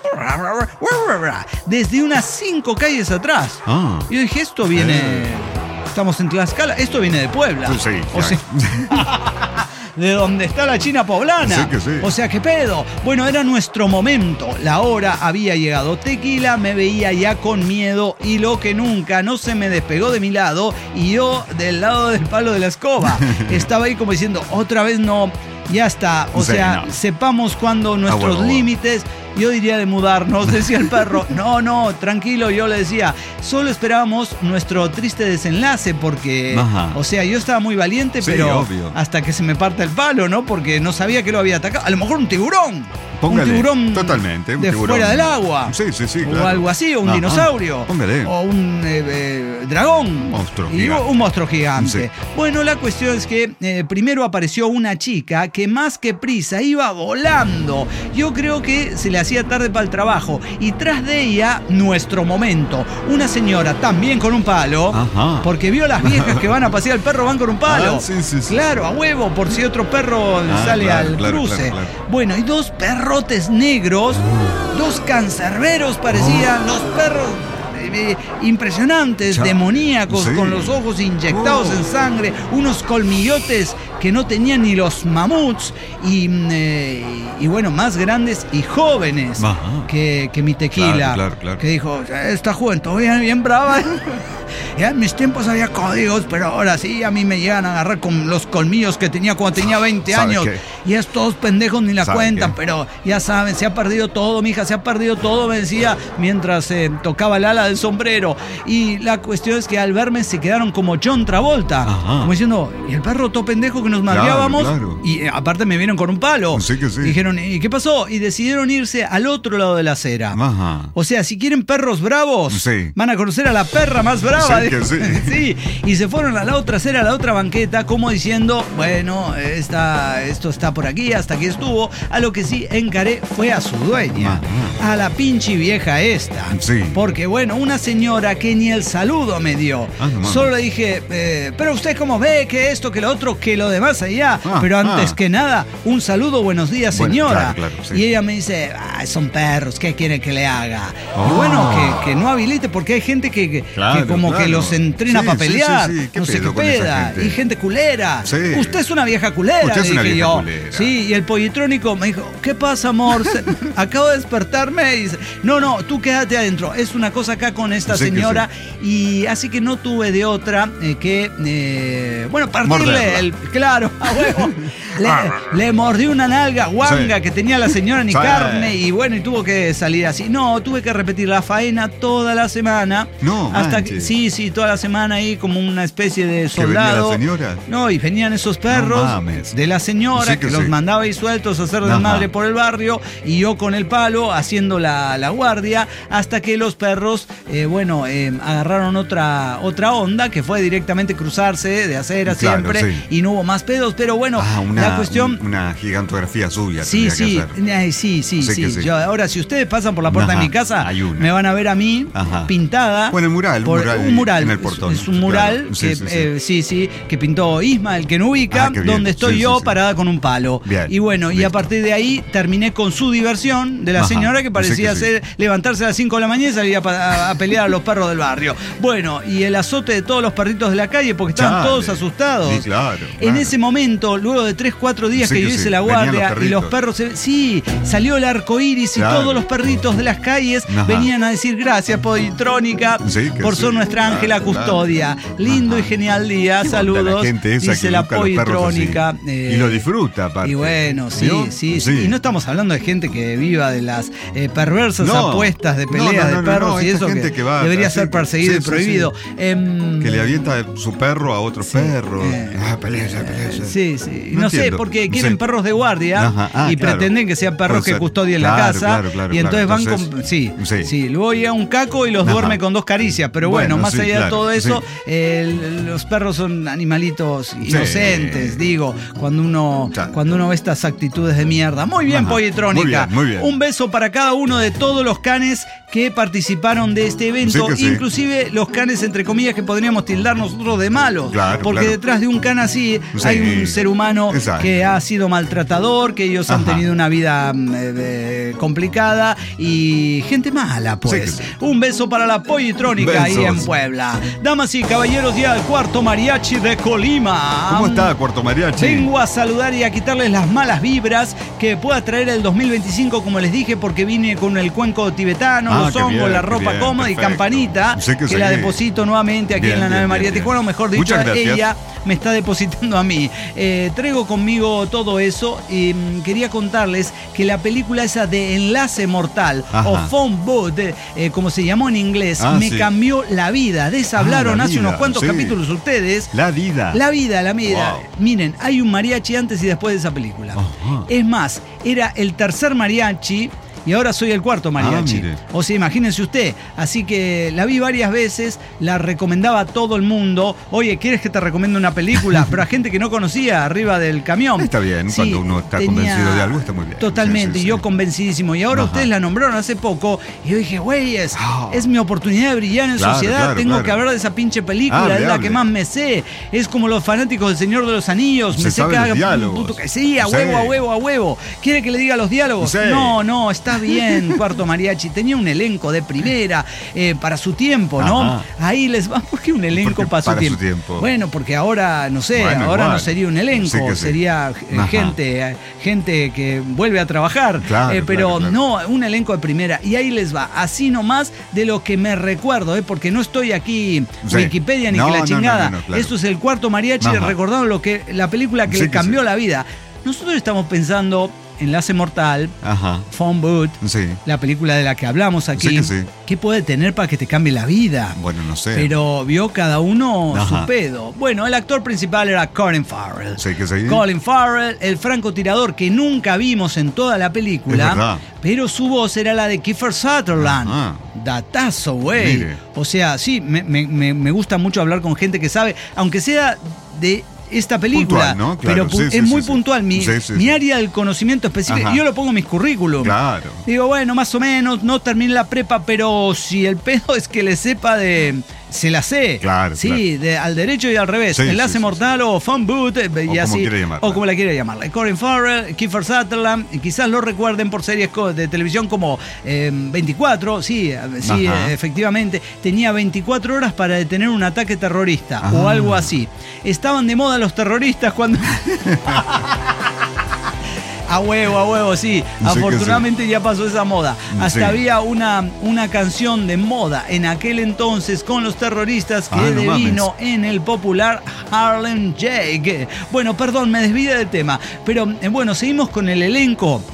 desde unas 5 calles atrás. Yo dije, esto viene... Estamos en Tlaxcala, esto viene de Puebla. O sea, de donde está la China poblana. O sea, ¿qué pedo? Bueno, era nuestro momento. La hora había llegado. Tequila me veía ya con miedo y lo que nunca, no se me despegó de mi lado y yo del lado del palo de la escoba. Estaba ahí como diciendo, otra vez no, ya está. O sea, sepamos cuándo nuestros límites. Yo diría de mudarnos, decía el perro. No, tranquilo, yo le decía. Solo esperábamos nuestro triste desenlace porque, o sea, yo estaba muy valiente, pero obvio, hasta que se me parte el palo, ¿no? Porque no sabía que lo había atacado. A lo mejor un tiburón. Póngale, un tiburón totalmente, de tiburón fuera del agua. Sí, claro. O algo así, o un dinosaurio. Póngale. O un dragón. Un monstruo gigante. Bueno, la cuestión es que primero apareció una chica que más que prisa iba volando. Yo creo que se le hacía tarde para el trabajo. Y tras de ella, nuestro momento. Una señora también con un palo. Porque vio a las viejas que van a pasear el perro, van con un palo. Claro, a huevo, por si otro perro sale al cruce. Claro. Bueno, y 2 perrotes negros, 2 cancerberos parecían, los perros impresionantes, demoníacos, con los ojos inyectados en sangre, unos colmillotes que no tenían ni los mamuts, y bueno, más grandes y jóvenes que mi tequila. Claro. Que dijo, esta juventud bien brava. Ya en mis tiempos había códigos, pero ahora sí, a mí me llegan a agarrar con los colmillos que tenía cuando tenía 20 años. Y estos pendejos ni la cuentan, pero ya saben, se ha perdido todo, mija, se ha perdido todo, me decía, mientras tocaba el ala del sombrero. Y la cuestión es que al verme se quedaron como John Travolta, como diciendo, ¿y el perro todo pendejo que nos madreábamos? Claro. Y aparte me vieron con un palo. Sí que sí. Dijeron, ¿y qué pasó? Y decidieron irse al otro lado de la acera. O sea, si quieren perros bravos, van a conocer a la perra más brava. Sí. Y se fueron a la otra acera, a la otra banqueta, como diciendo, bueno, esto está por aquí, hasta aquí estuvo. A lo que sí encaré fue a su dueña, a la pinche vieja esta. Porque bueno, una señora que ni el saludo me dio. Solo le dije, pero usted cómo ve, que esto, que lo otro, que lo demás allá. Pero antes que nada, un saludo, buenos días, señora. Claro, y ella me dice, son perros, ¿qué quiere que le haga? Y bueno, que no habilite, porque hay gente que como que los entrena para pelear, no sé qué peda, y gente culera. Usted es una vieja culera, le dije yo. Sí, y el pollitrónico me dijo, ¿qué pasa, amor? Acabo de despertarme y dice, no, tú quédate adentro. Es una cosa acá con esta señora, y así que no tuve de otra que, bueno, partirle claro, a huevo. Le mordí una nalga guanga que tenía la señora ni carne, y bueno, y tuvo que salir así. No, tuve que repetir la faena toda la semana. Hasta que, sí, toda la semana ahí como una especie de soldado. ¿Que venía la señora? No, y venían esos perros de la señora que los mandaba ahí sueltos a hacer desmadre por el barrio, y yo con el palo haciendo la guardia, hasta que los perros, agarraron otra onda, que fue directamente cruzarse de acera siempre, y no hubo más pedos, pero bueno, la cuestión... Una gigantografía suya. Sí. Yo, ahora, si ustedes pasan por la puerta de mi casa, me van a ver a mí pintada. Bueno, el mural. Un mural. En el portón. Es un mural que pintó Isma, el que no ubica, donde estoy yo parada con un palo. Bien, y bueno, listo. Y a partir de ahí terminé con su diversión de la señora, que parecía levantarse a las 5 de la mañana y salir a pelear a los perros del barrio. Bueno, y el azote de todos los perritos de la calle, porque estaban todos asustados. Sí, claro. En ese momento, luego de 3-4 días que yo hice la guardia, y los perros, salió el arco iris, y todos los perritos de las calles venían a decir gracias, Pollitrónica, por ser nuestra ángela custodia. Lindo y genial día, saludos. La gente esa dice la Pollitrónica. Y lo disfruta, aparte. Y bueno, sí. Y no estamos hablando de gente que viva de las perversas apuestas de peleas de perros y eso, que debería ser perseguido y prohibido. Que le avienta su perro a otro perro. Pelea. Sí. No sé, porque quieren perros de guardia y pretenden que sean perros que custodien la casa. Y entonces van con... Sí. Luego llega un caco y los duerme con 2 caricias. Pero bueno, más allá de todo eso, los perros son animalitos inocentes, digo, cuando uno ve estas actitudes de mierda. Muy bien, Pollitrónica. Muy bien. Un beso para cada uno de todos los canes que participaron de este evento, inclusive los canes, entre comillas, que podríamos tildar nosotros de malos, porque detrás de un can así hay un ser humano que ha sido maltratador, que ellos han tenido una vida complicada, y gente mala, pues. Un beso para la Pollitrónica ahí en Puebla. Damas y caballeros, ya el Cuarto Mariachi de Colima. ¿Cómo está, Cuarto Mariachi? Vengo a saludar y a quitarles las malas vibras que pueda traer el 2025, como les dije, porque vine con el cuenco tibetano, los hongos, la ropa cómoda y campanita, que la deposito nuevamente aquí en la nave María Tijuana, o mejor dicho, ella me está depositando a mí. Traigo conmigo todo eso, y quería contarles que la película esa de Enlace Mortal, o Phone Booth, como se llamó en inglés, me cambió la vida. De esa hablaron hace unos cuantos capítulos ustedes. La vida. Wow. Miren, hay un mariachi antes y después de esa película. Es más, era el tercer mariachi, y ahora soy el cuarto mariachi. O sea, imagínense usted. Así que la vi varias veces, la recomendaba a todo el mundo. Oye, ¿quieres que te recomiende una película? Pero a gente que no conocía, arriba del camión. Está bien, cuando uno está convencido de algo, está muy bien. Totalmente, y yo convencidísimo. Y ahora ustedes la nombraron hace poco, y yo dije, güey, es mi oportunidad de brillar en sociedad. Tengo que hablar de esa pinche película, es la que más me sé. Es como los fanáticos del Señor de los Anillos. Me sé que haga un puto que sí, a huevo. ¿Quiere que le diga los diálogos? No, está está bien, Cuarto Mariachi, tenía un elenco de primera para su tiempo, ¿no? Ajá. Ahí les va, ¿por qué un elenco para su tiempo? Bueno, porque ahora, no sé, ahora no sería un elenco, sería gente que vuelve a trabajar, pero no, un elenco de primera. Y ahí les va, así nomás de lo que me recuerdo, porque no estoy aquí Wikipedia ni que la chingada. No, esto es el Cuarto Mariachi, recordando la película que le cambió la vida. Nosotros estamos pensando Enlace Mortal, Phone Booth, la película de la que hablamos aquí. ¿Qué puede tener para que te cambie la vida? Bueno, no sé. Pero vio cada uno su pedo. Bueno, el actor principal era Colin Farrell. Colin Farrell, el francotirador que nunca vimos en toda la película, pero su voz era la de Kiefer Sutherland. Datazo, güey. O sea, sí, me gusta mucho hablar con gente que sabe, aunque sea de esta película, puntual, ¿no? Claro, pero es muy puntual. Mi área del conocimiento específico, yo lo pongo en mis currículum. Claro. Digo, bueno, más o menos, no terminé la prepa, pero si el pedo es que le sepa de... Se la sé. Claro. Sí, al derecho y al revés. Enlace Mortal o Phone Booth, y así. O como la quiera llamarla. Colin Farrell, Kiefer Sutherland, y quizás lo recuerden por series de televisión como 24. Sí, efectivamente. Tenía 24 horas para detener un ataque terrorista o algo así. Estaban de moda los terroristas cuando... A huevo, sí. Afortunadamente ya pasó esa moda. Hasta había una canción de moda en aquel entonces con los terroristas que devino en el popular Harlem Shake. Bueno, perdón, me desvié del tema. Pero bueno, seguimos con el elenco.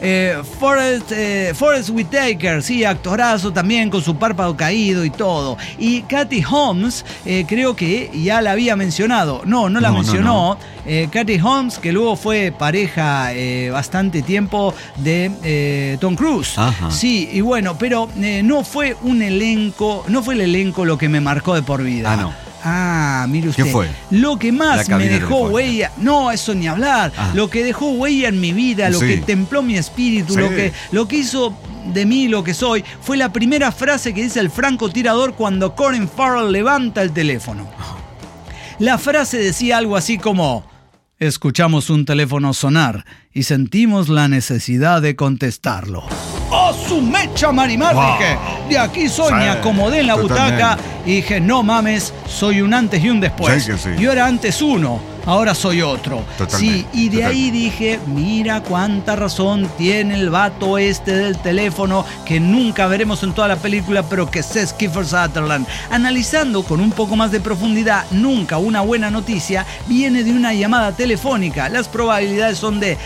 Forrest Whitaker, actorazo también con su párpado caído y todo. Y Katie Holmes, creo que ya la había mencionado. No la mencionó. Katie Holmes, que luego fue pareja bastante tiempo de Tom Cruise. Sí, y bueno, pero no fue el elenco lo que me marcó de por vida. Mire usted. ¿Qué fue? Lo que más me dejó huella, no, eso ni hablar. Lo que dejó huella en mi vida, lo que templó mi espíritu, lo que hizo de mí lo que soy, fue la primera frase que dice el francotirador cuando Colin Farrell levanta el teléfono. La frase decía algo así como: escuchamos un teléfono sonar y sentimos la necesidad de contestarlo. ¡Oh, su mecha Marimar! Dije, de aquí soy, me acomodé en la butaca y dije, no mames, soy un antes y un después. Yo era antes uno, ahora soy otro. Sí, y de ahí dije, mira cuánta razón tiene el vato del teléfono que nunca veremos en toda la película, pero que es Kiefer Sutherland. Analizando con un poco más de profundidad, nunca una buena noticia viene de una llamada telefónica. Las probabilidades son de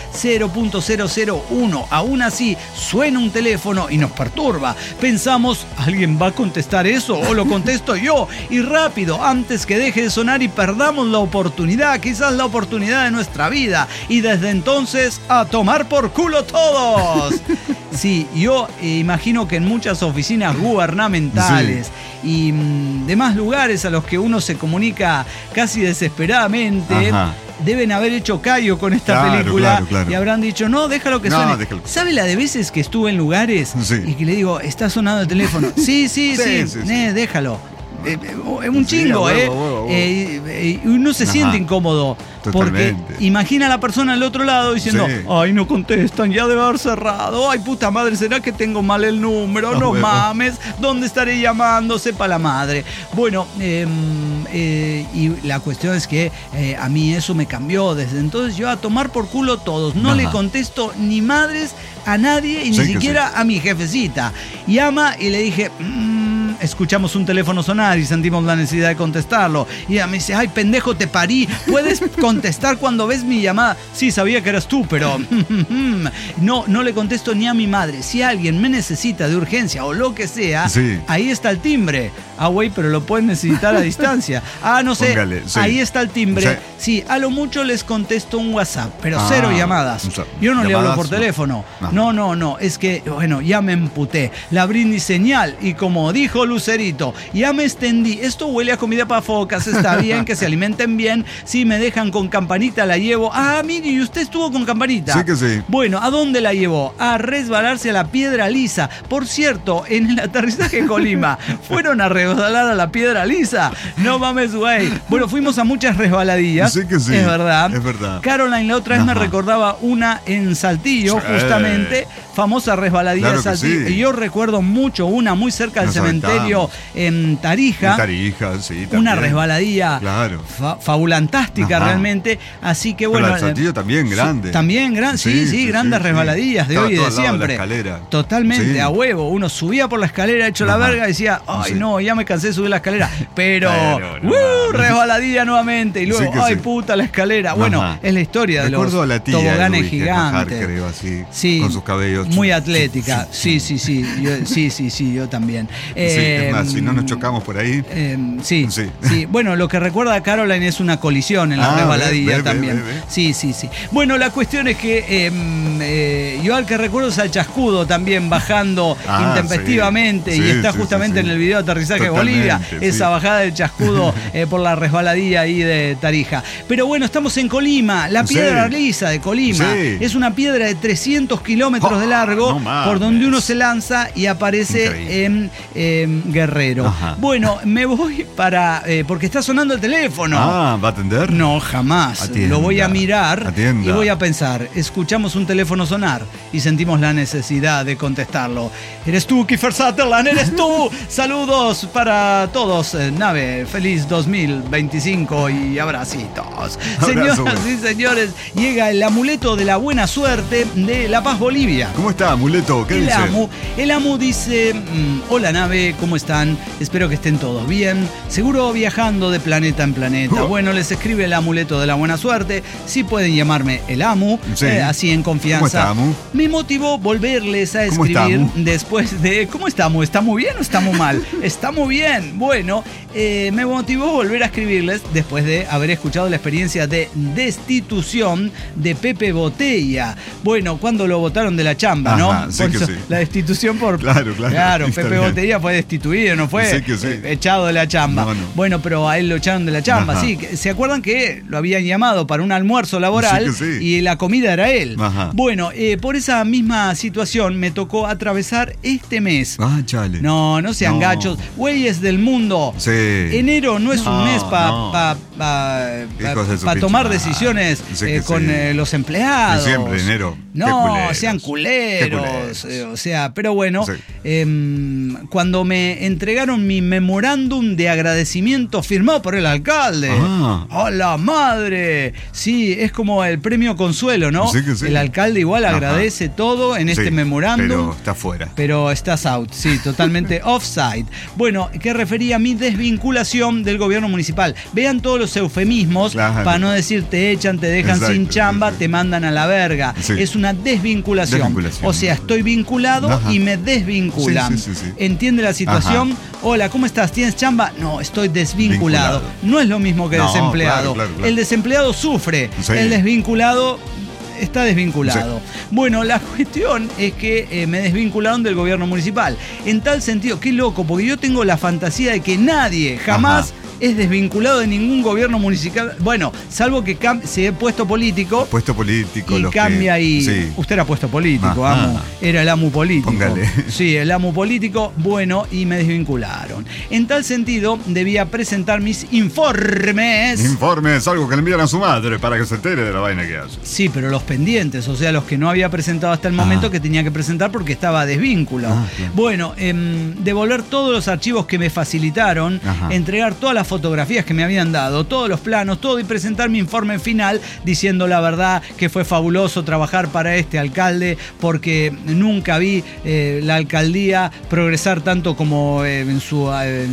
0.001. Aún así, suena un teléfono y nos perturba. Pensamos, ¿alguien va a contestar eso? ¿O lo contesto yo? Y rápido, antes que deje de sonar y perdamos la oportunidad, quizás la oportunidad de nuestra vida. Y desde entonces, a tomar por culo todos. Sí, yo imagino que en muchas oficinas gubernamentales y demás lugares a los que uno se comunica casi desesperadamente, deben haber hecho callo con esta película y habrán dicho, no, déjalo que suene. ¿Sabe la de veces que estuve en lugares y que le digo, está sonando el teléfono? Sí, déjalo. Es un chingo, uno se siente incómodo. Totalmente. Porque imagina a la persona al otro lado diciendo, ay, no contestan, ya debe haber cerrado, ay, puta madre, ¿será que tengo mal el número? No mames, ¿dónde estaré llamando? Sepa la madre. Bueno, y la cuestión es que a mí eso me cambió. Desde entonces yo a tomar por culo todos. No le contesto ni madres a nadie y ni siquiera a mi jefecita. Llama y le dije, escuchamos un teléfono sonar y sentimos la necesidad de contestarlo. Y ella me dice, ay, pendejo, te parí, ¿puedes contestar cuando ves mi llamada? Sí, sabía que eras tú, pero no le contesto ni a mi madre. Si alguien me necesita de urgencia o lo que sea, ahí está el timbre. Güey, pero lo pueden necesitar a distancia. No sé, póngale, ahí está el timbre. Sí, a lo mucho les contesto un WhatsApp, pero cero llamadas. Yo no le hablo por teléfono. No, es que, bueno, ya me emputé. La brindis señal y como dijo Lucerito, ya me extendí. Esto huele a comida para focas, está bien, que se alimenten bien. Si me dejan con campanita, la llevo. Mire, ¿y usted estuvo con campanita? Sí que sí. Bueno, ¿a dónde la llevó? A resbalarse a la piedra lisa. Por cierto, en el aterrizaje en Colima, fueron a resbalar a la piedra lisa. No mames, güey. Bueno, fuimos a muchas resbaladillas. Sí que sí. Es verdad. Es verdad. Caroline la otra vez me recordaba una en Saltillo, justamente, famosa resbaladilla de Saltillo. Sí. Yo recuerdo mucho una muy cerca del cementerio en Tarija. En Tarija, sí, también. Una resbaladilla fabulantástica realmente. Así que bueno. Pero el Saltillo también grande. También grande, sí, grandes resbaladillas de hoy y de siempre. Totalmente, a huevo. Uno subía por la escalera hecho la verga y decía, ay no, ya me cansé de subir la escalera. Pero resbaladilla nuevamente. Y luego, ay puta, la escalera. Bueno, es la historia de los toboganes gigantes. Creo, así, con sus cabellos. Muy atlética. Sí, yo también. Es más, si no nos chocamos por ahí. Sí. Bueno, lo que recuerda a Caroline es una colisión en la resbaladilla también. Sí. Bueno, la cuestión es que yo al que recuerdo es al Chascudo también bajando intempestivamente y está justamente en el video de aterrizaje de Bolivia, esa bajada del Chascudo por la resbaladilla ahí de Tarija. Pero bueno, estamos en Colima, la piedra lisa de Colima. Es una piedra de 300 kilómetros de largo por donde uno se lanza y aparece en Guerrero. Bueno, me voy porque está sonando el teléfono. ¿Va a atender? No, jamás. Lo voy a mirar y voy a pensar. Escuchamos un teléfono sonar y sentimos la necesidad de contestarlo. ¿Eres tú, Kiefer Sutherland? ¿Eres tú? Saludos para todos. Nave, feliz 2025 y abracitos. Señoras y señores, llega el amuleto de la buena suerte de La Paz, Bolivia. ¿Cómo está, amuleto? ¿Qué dice? El Amu dice, hola Nave, ¿cómo están? Espero que estén todos bien. Seguro viajando de planeta en planeta. Bueno, les escribe el amuleto de la buena suerte. Sí pueden llamarme el Amu, así en confianza. ¿Cómo está, Amu? Me motivó volverles a escribir después de... ¿Cómo estamos? ¿Está muy bien o está muy mal? Está muy bien. Bueno, me motivó volver a escribirles después de haber escuchado la experiencia de destitución de Pepe Botella. Bueno, cuando lo votaron de la chamba, ¿no? La destitución por... Claro, Pepe Botella fue destituido, no fue echado de la chamba. No. Bueno, pero a él lo echaron de la chamba, ¿Se acuerdan que lo habían llamado para un almuerzo laboral y la comida era él? Bueno, por esa misma situación me tocó atravesar este mes. Chale. No sean gachos. Güeyes del mundo. Enero no es un mes para tomar decisiones con los empleados. Diciembre, enero. No, sean culeros. O sea, pero bueno, cuando me entregaron mi memorándum de agradecimiento firmado por el alcalde. ¡A la madre! Sí, es como el premio Consuelo, ¿no? El alcalde igual agradece todo en este memorándum. Pero está fuera. Pero estás out, totalmente offside. Bueno, que refería a mi desvinculación del gobierno municipal. Vean todos los eufemismos para no decir te echan, te dejan sin chamba, te mandan a la verga. Es una desvinculación. O sea, estoy vinculado y me desvinculan. ¿Entiende la situación? Hola, ¿cómo estás? ¿Tienes chamba? No, estoy desvinculado. No es lo mismo que desempleado. Claro. El desempleado sufre. El desvinculado está desvinculado. Bueno, la cuestión es que me desvincularon del gobierno municipal. En tal sentido, qué loco, porque yo tengo la fantasía de que nadie jamás es desvinculado de ningún gobierno municipal. Bueno, salvo que se ha puesto político. Y cambia ahí. Usted era puesto político, Amu. Era el Amu político. Póngale. Sí, el Amu político. Bueno, y me desvincularon. En tal sentido, debía presentar mis informes. Informes, algo que le envían a su madre para que se entere de la vaina que hace. Sí, pero los pendientes, o sea, los que no había presentado hasta el momento que tenía que presentar porque estaba desvínculo. Bueno, devolver todos los archivos que me facilitaron, entregar todas las fotografías que me habían dado, todos los planos, todo, y presentar mi informe final diciendo la verdad que fue fabuloso trabajar para este alcalde porque nunca vi la alcaldía progresar tanto como en su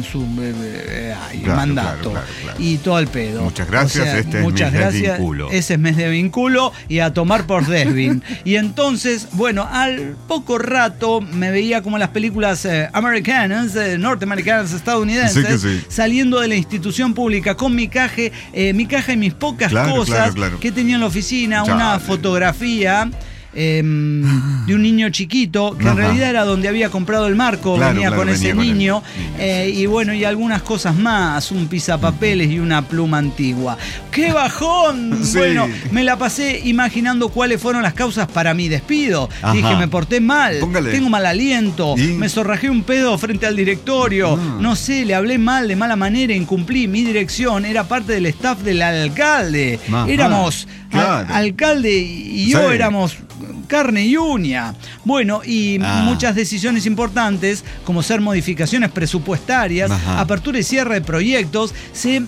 mandato. Claro. Y todo el pedo. Muchas gracias, o sea, este es mes de vinculo. Ese es mes de vinculo y a tomar por desvin. Y entonces, bueno, al poco rato me veía como las películas americanas, norteamericanas, estadounidenses, saliendo de la institución pública con mi caja y mis pocas cosas que tenía en la oficina, una fotografía de un niño chiquito que en realidad era donde había comprado el marco, venía con ese niño, y bueno, y algunas cosas más, un pisapapeles y una pluma antigua. ¡Qué bajón! Bueno, me la pasé imaginando cuáles fueron las causas para mi despido. Dije, me porté mal, tengo mal aliento, me zorrajé un pedo frente al directorio, no sé, le hablé mal, de mala manera, incumplí mi dirección, era parte del staff del alcalde. Éramos alcalde y yo éramos carne y uña. Bueno, y muchas decisiones importantes, como ser modificaciones presupuestarias, apertura y cierre de proyectos, se,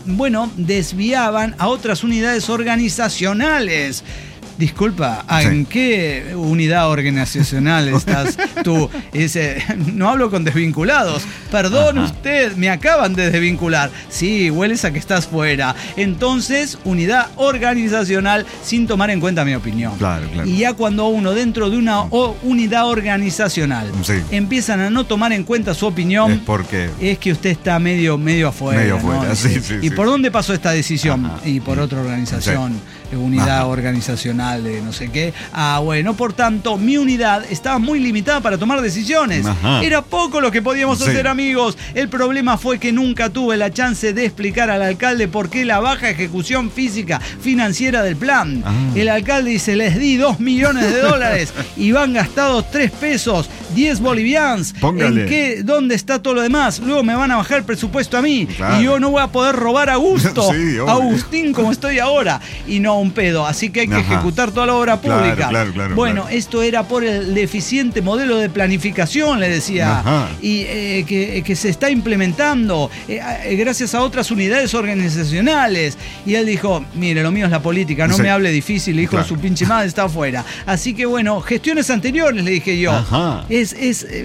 desviaban a otras unidades organizacionales. Disculpa, ¿en qué unidad organizacional estás tú? Dice, no hablo con desvinculados. Perdón usted, me acaban de desvincular. Sí, hueles a que estás fuera. Entonces, unidad organizacional sin tomar en cuenta mi opinión. Claro. Y ya cuando uno dentro de una unidad organizacional empiezan a no tomar en cuenta su opinión, es que usted está medio afuera. ¿no? Sí. ¿Y por dónde pasó esta decisión? Y por otra organización, unidad organizacional de no sé qué. Por tanto, mi unidad estaba muy limitada para tomar decisiones. Era poco lo que podíamos hacer, amigos. El problema fue que nunca tuve la chance de explicar al alcalde por qué la baja ejecución física financiera del plan. El alcalde dice, les di $2 millones y van gastados 3 pesos, 10 bolivianos. Póngale. ¿Dónde está todo lo demás? Luego me van a bajar el presupuesto a mí. Claro. Y yo no voy a poder robar a gusto. Agustín, como estoy ahora. Y no un pedo. Así que hay que ejecutar toda la obra pública. Claro. Esto era por el deficiente modelo de planificación, le decía. Y que se está implementando gracias a otras unidades organizacionales. Y él dijo, mire, lo mío es la política, no me hable difícil, hijo de su pinche madre, está afuera. Así que gestiones anteriores, le dije yo. Es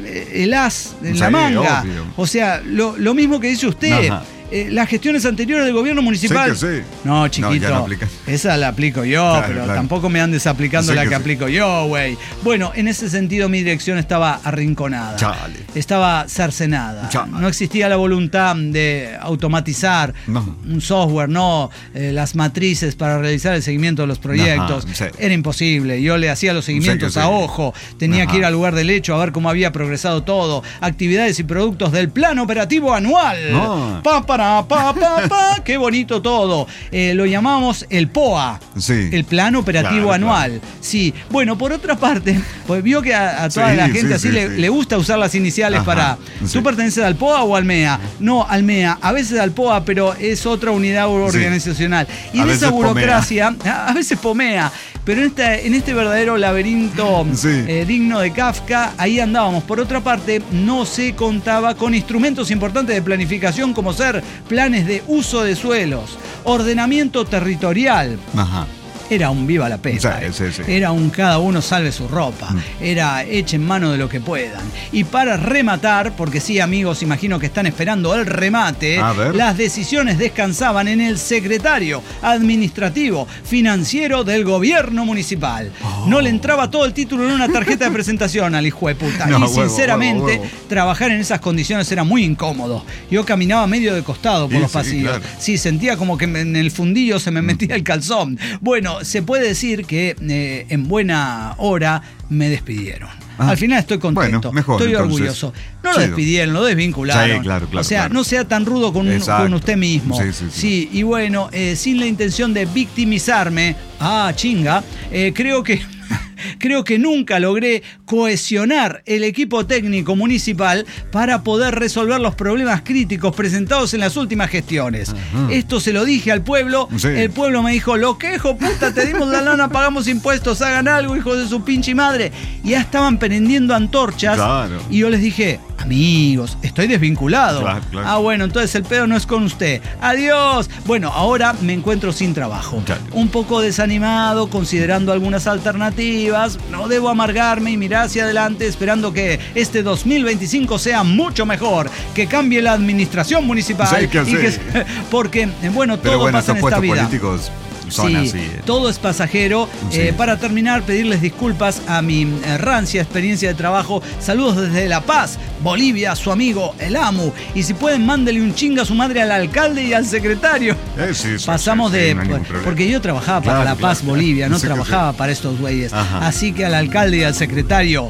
el as en la manga. Obvio. O sea, lo mismo que dice usted. Las gestiones anteriores del gobierno municipal. Sí. No, chiquito. No esa la aplico yo, pero tampoco me andes aplicando la que aplico yo, güey. Bueno, en ese sentido mi dirección estaba arrinconada. Estaba cercenada. No existía la voluntad de automatizar un software, las matrices para realizar el seguimiento de los proyectos. Era imposible. Yo le hacía los seguimientos a ojo. Tenía que ir al lugar del hecho a ver cómo había progresado todo. Actividades y productos del plan operativo anual. Qué bonito todo. Lo llamamos el POA, el Plan Operativo Anual. Sí. Bueno, por otra parte, pues vio que a toda la gente le gusta usar las iniciales para... ¿Tú perteneces al POA o al MEA? No, al MEA. A veces al POA, pero es otra unidad organizacional. Y en esa burocracia, a veces POMEA, pero en este verdadero laberinto digno de Kafka, ahí andábamos. Por otra parte, no se contaba con instrumentos importantes de planificación como ser planes de uso de suelos, ordenamiento territorial. Era un viva la pesta. Era un cada uno salve su ropa. Era echen mano de lo que puedan. Y para rematar, porque sí, amigos, imagino que están esperando el remate, las decisiones descansaban en el secretario administrativo financiero del gobierno municipal. No le entraba todo el título en una tarjeta de presentación al hijo de puta. Y sinceramente, trabajar en esas condiciones era muy incómodo. Yo caminaba medio de costado por los pasillos. Sí, sentía como que en el fundillo se me metía el calzón. Bueno, se puede decir que en buena hora me despidieron. Al final estoy contento, estoy orgulloso. No lo despidieron, lo desvincularon. O sea, no sea tan rudo con usted mismo. Sí, y bueno, sin la intención de victimizarme, creo que nunca logré cohesionar el equipo técnico municipal para poder resolver los problemas críticos presentados en las últimas gestiones. Esto se lo dije al pueblo. El pueblo me dijo, lo que, hijo puta, te dimos la lana, pagamos impuestos, hagan algo, hijos de su pinche madre. Y ya estaban prendiendo antorchas. Y yo les dije, amigos, estoy desvinculado. Bueno, entonces el pedo no es con usted. Adiós. Bueno, ahora me encuentro sin trabajo. Un poco desanimado, considerando algunas alternativas. No debo amargarme y mirar hacia adelante esperando que este 2025 sea mucho mejor, que cambie la administración municipal. Porque, todo pasa en esta vida. Todo es pasajero. Para terminar, pedirles disculpas a mi rancia experiencia de trabajo. Saludos desde La Paz, Bolivia, su amigo el AMU. Y si pueden, mándele un chinga a su madre al alcalde y al secretario. Pasamos porque yo trabajaba para La Paz, Bolivia, no trabajaba para estos güeyes. Así que al alcalde y al secretario,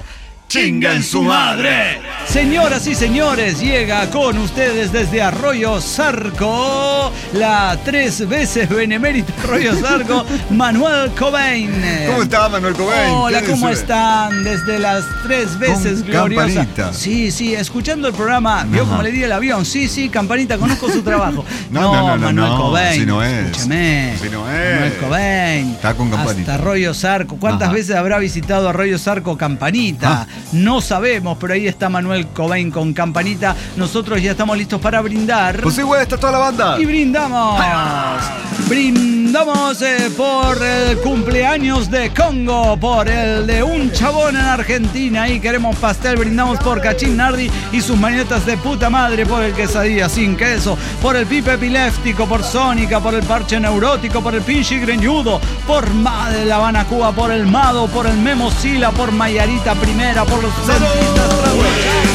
¡Chinguen su madre! Señoras y señores, llega con ustedes desde Arroyo Zarco, la 3 veces benemérito Arroyo Zarco, Manuel Cobain. ¿Cómo está, Manuel Cobain? Hola, ¿cómo están? Desde las 3 veces gloriosas. Campanita. Sí, escuchando el programa, ¿vio cómo le di el avión? Sí, Campanita, conozco su trabajo. No, Manuel Cobain. Si no es. Escúchame. Si no es. Manuel Cobain. Está con Campanita. Hasta Arroyo Zarco. ¿Cuántas veces habrá visitado Arroyo Zarco Campanita? No sabemos, pero ahí está Manuel Cobain con Campanita. Nosotros ya estamos listos para brindar. Pues sí, güey, está toda la banda. Y brindamos. Brindamos por el cumpleaños de Congo, por el de un chabón en Argentina. Y queremos pastel. Brindamos por Cachín Nardi y sus marionetas de puta madre, por el quesadilla sin queso, por el pipe epiléptico, por Sónica, por el parche neurótico, por el pinche greñudo, por de La Habana, Cuba, por el Mado, por el Memo Sila, por Mayarita Primera, por los dentistas trasnochados.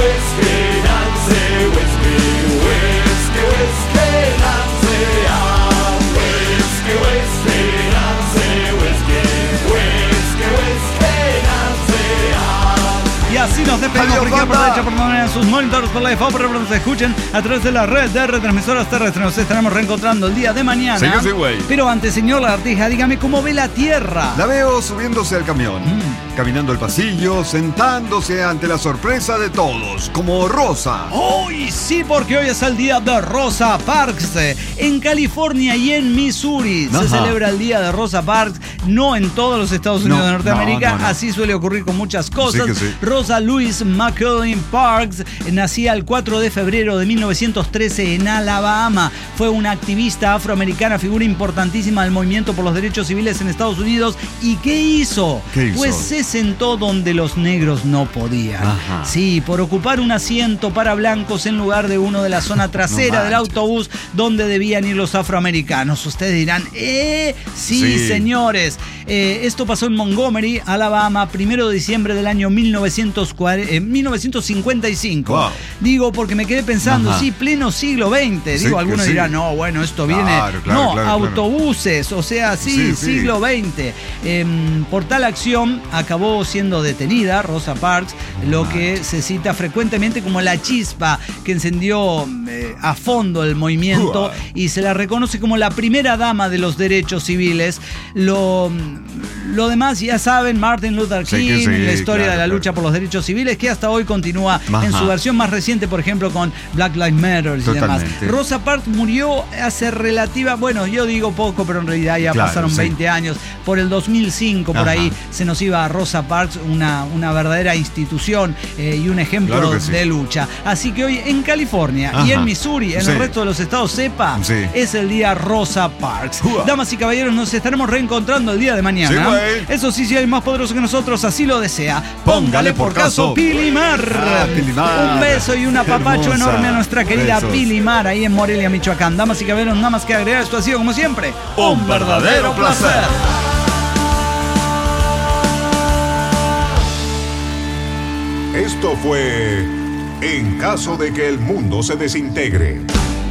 Y así nos despedimos por izquierda, por derecha, por donde en sus monitores, por la de Fauper, pero nos escuchen a través de la red de retransmisoras terrestres. Nos estaremos reencontrando el día de mañana. Sí, güey. Pero antes, señor Lagartija, dígame cómo ve la Tierra. La veo subiéndose al camión, caminando el pasillo, sentándose ante la sorpresa de todos, como Rosa. ¡Uy! Sí, porque hoy es el día de Rosa Parks. En California y en Missouri se celebra el día de Rosa Parks. No en todos los Estados Unidos de Norteamérica. No. Así suele ocurrir con muchas cosas. Sí. Rosa Louise McCullin Parks nacía el 4 de febrero de 1913 en Alabama. Fue una activista afroamericana, figura importantísima del movimiento por los derechos civiles en Estados Unidos. ¿Y qué hizo? Pues se sentó donde los negros no podían. Sí, por ocupar un asiento para blancos en lugar de uno de la zona trasera del autobús donde debían ir los afroamericanos. Ustedes dirán, sí, señores. Esto pasó en Montgomery, Alabama, 1 de diciembre del año 1955. Wow. Digo, porque me quedé pensando, pleno siglo XX. Digo, algunos dirán, no, bueno, esto viene... Claro, autobuses, o sea, siglo XX. Por tal acción acabó siendo detenida Rosa Parks, lo que se cita frecuentemente como la chispa que encendió a fondo el movimiento y se la reconoce como la primera dama de los derechos civiles. Lo demás ya saben, Martin Luther King, la historia de la lucha por los derechos civiles, que hasta hoy continúa en su versión más reciente, por ejemplo, con Black Lives Matter y demás. Rosa Parks murió hace yo digo poco, pero en realidad ya pasaron 20 años. Por el 2005, por ahí, se nos iba a Rosa Parks, una verdadera institución y un ejemplo de lucha. Así que hoy en California y en Missouri, en el resto de los estados, es el día Rosa Parks. Damas y caballeros, nos estaremos reencontrando el día de mañana. Eso sí, si hay más poderoso que nosotros, así lo desea. Póngale por caso Pilimar. Un beso y un apapacho enorme a nuestra querida Pilimar, ahí en Morelia, Michoacán. Damas y caballeros, nada más que agregar, esto ha sido como siempre un verdadero placer. Esto fue En caso de que el mundo se desintegre.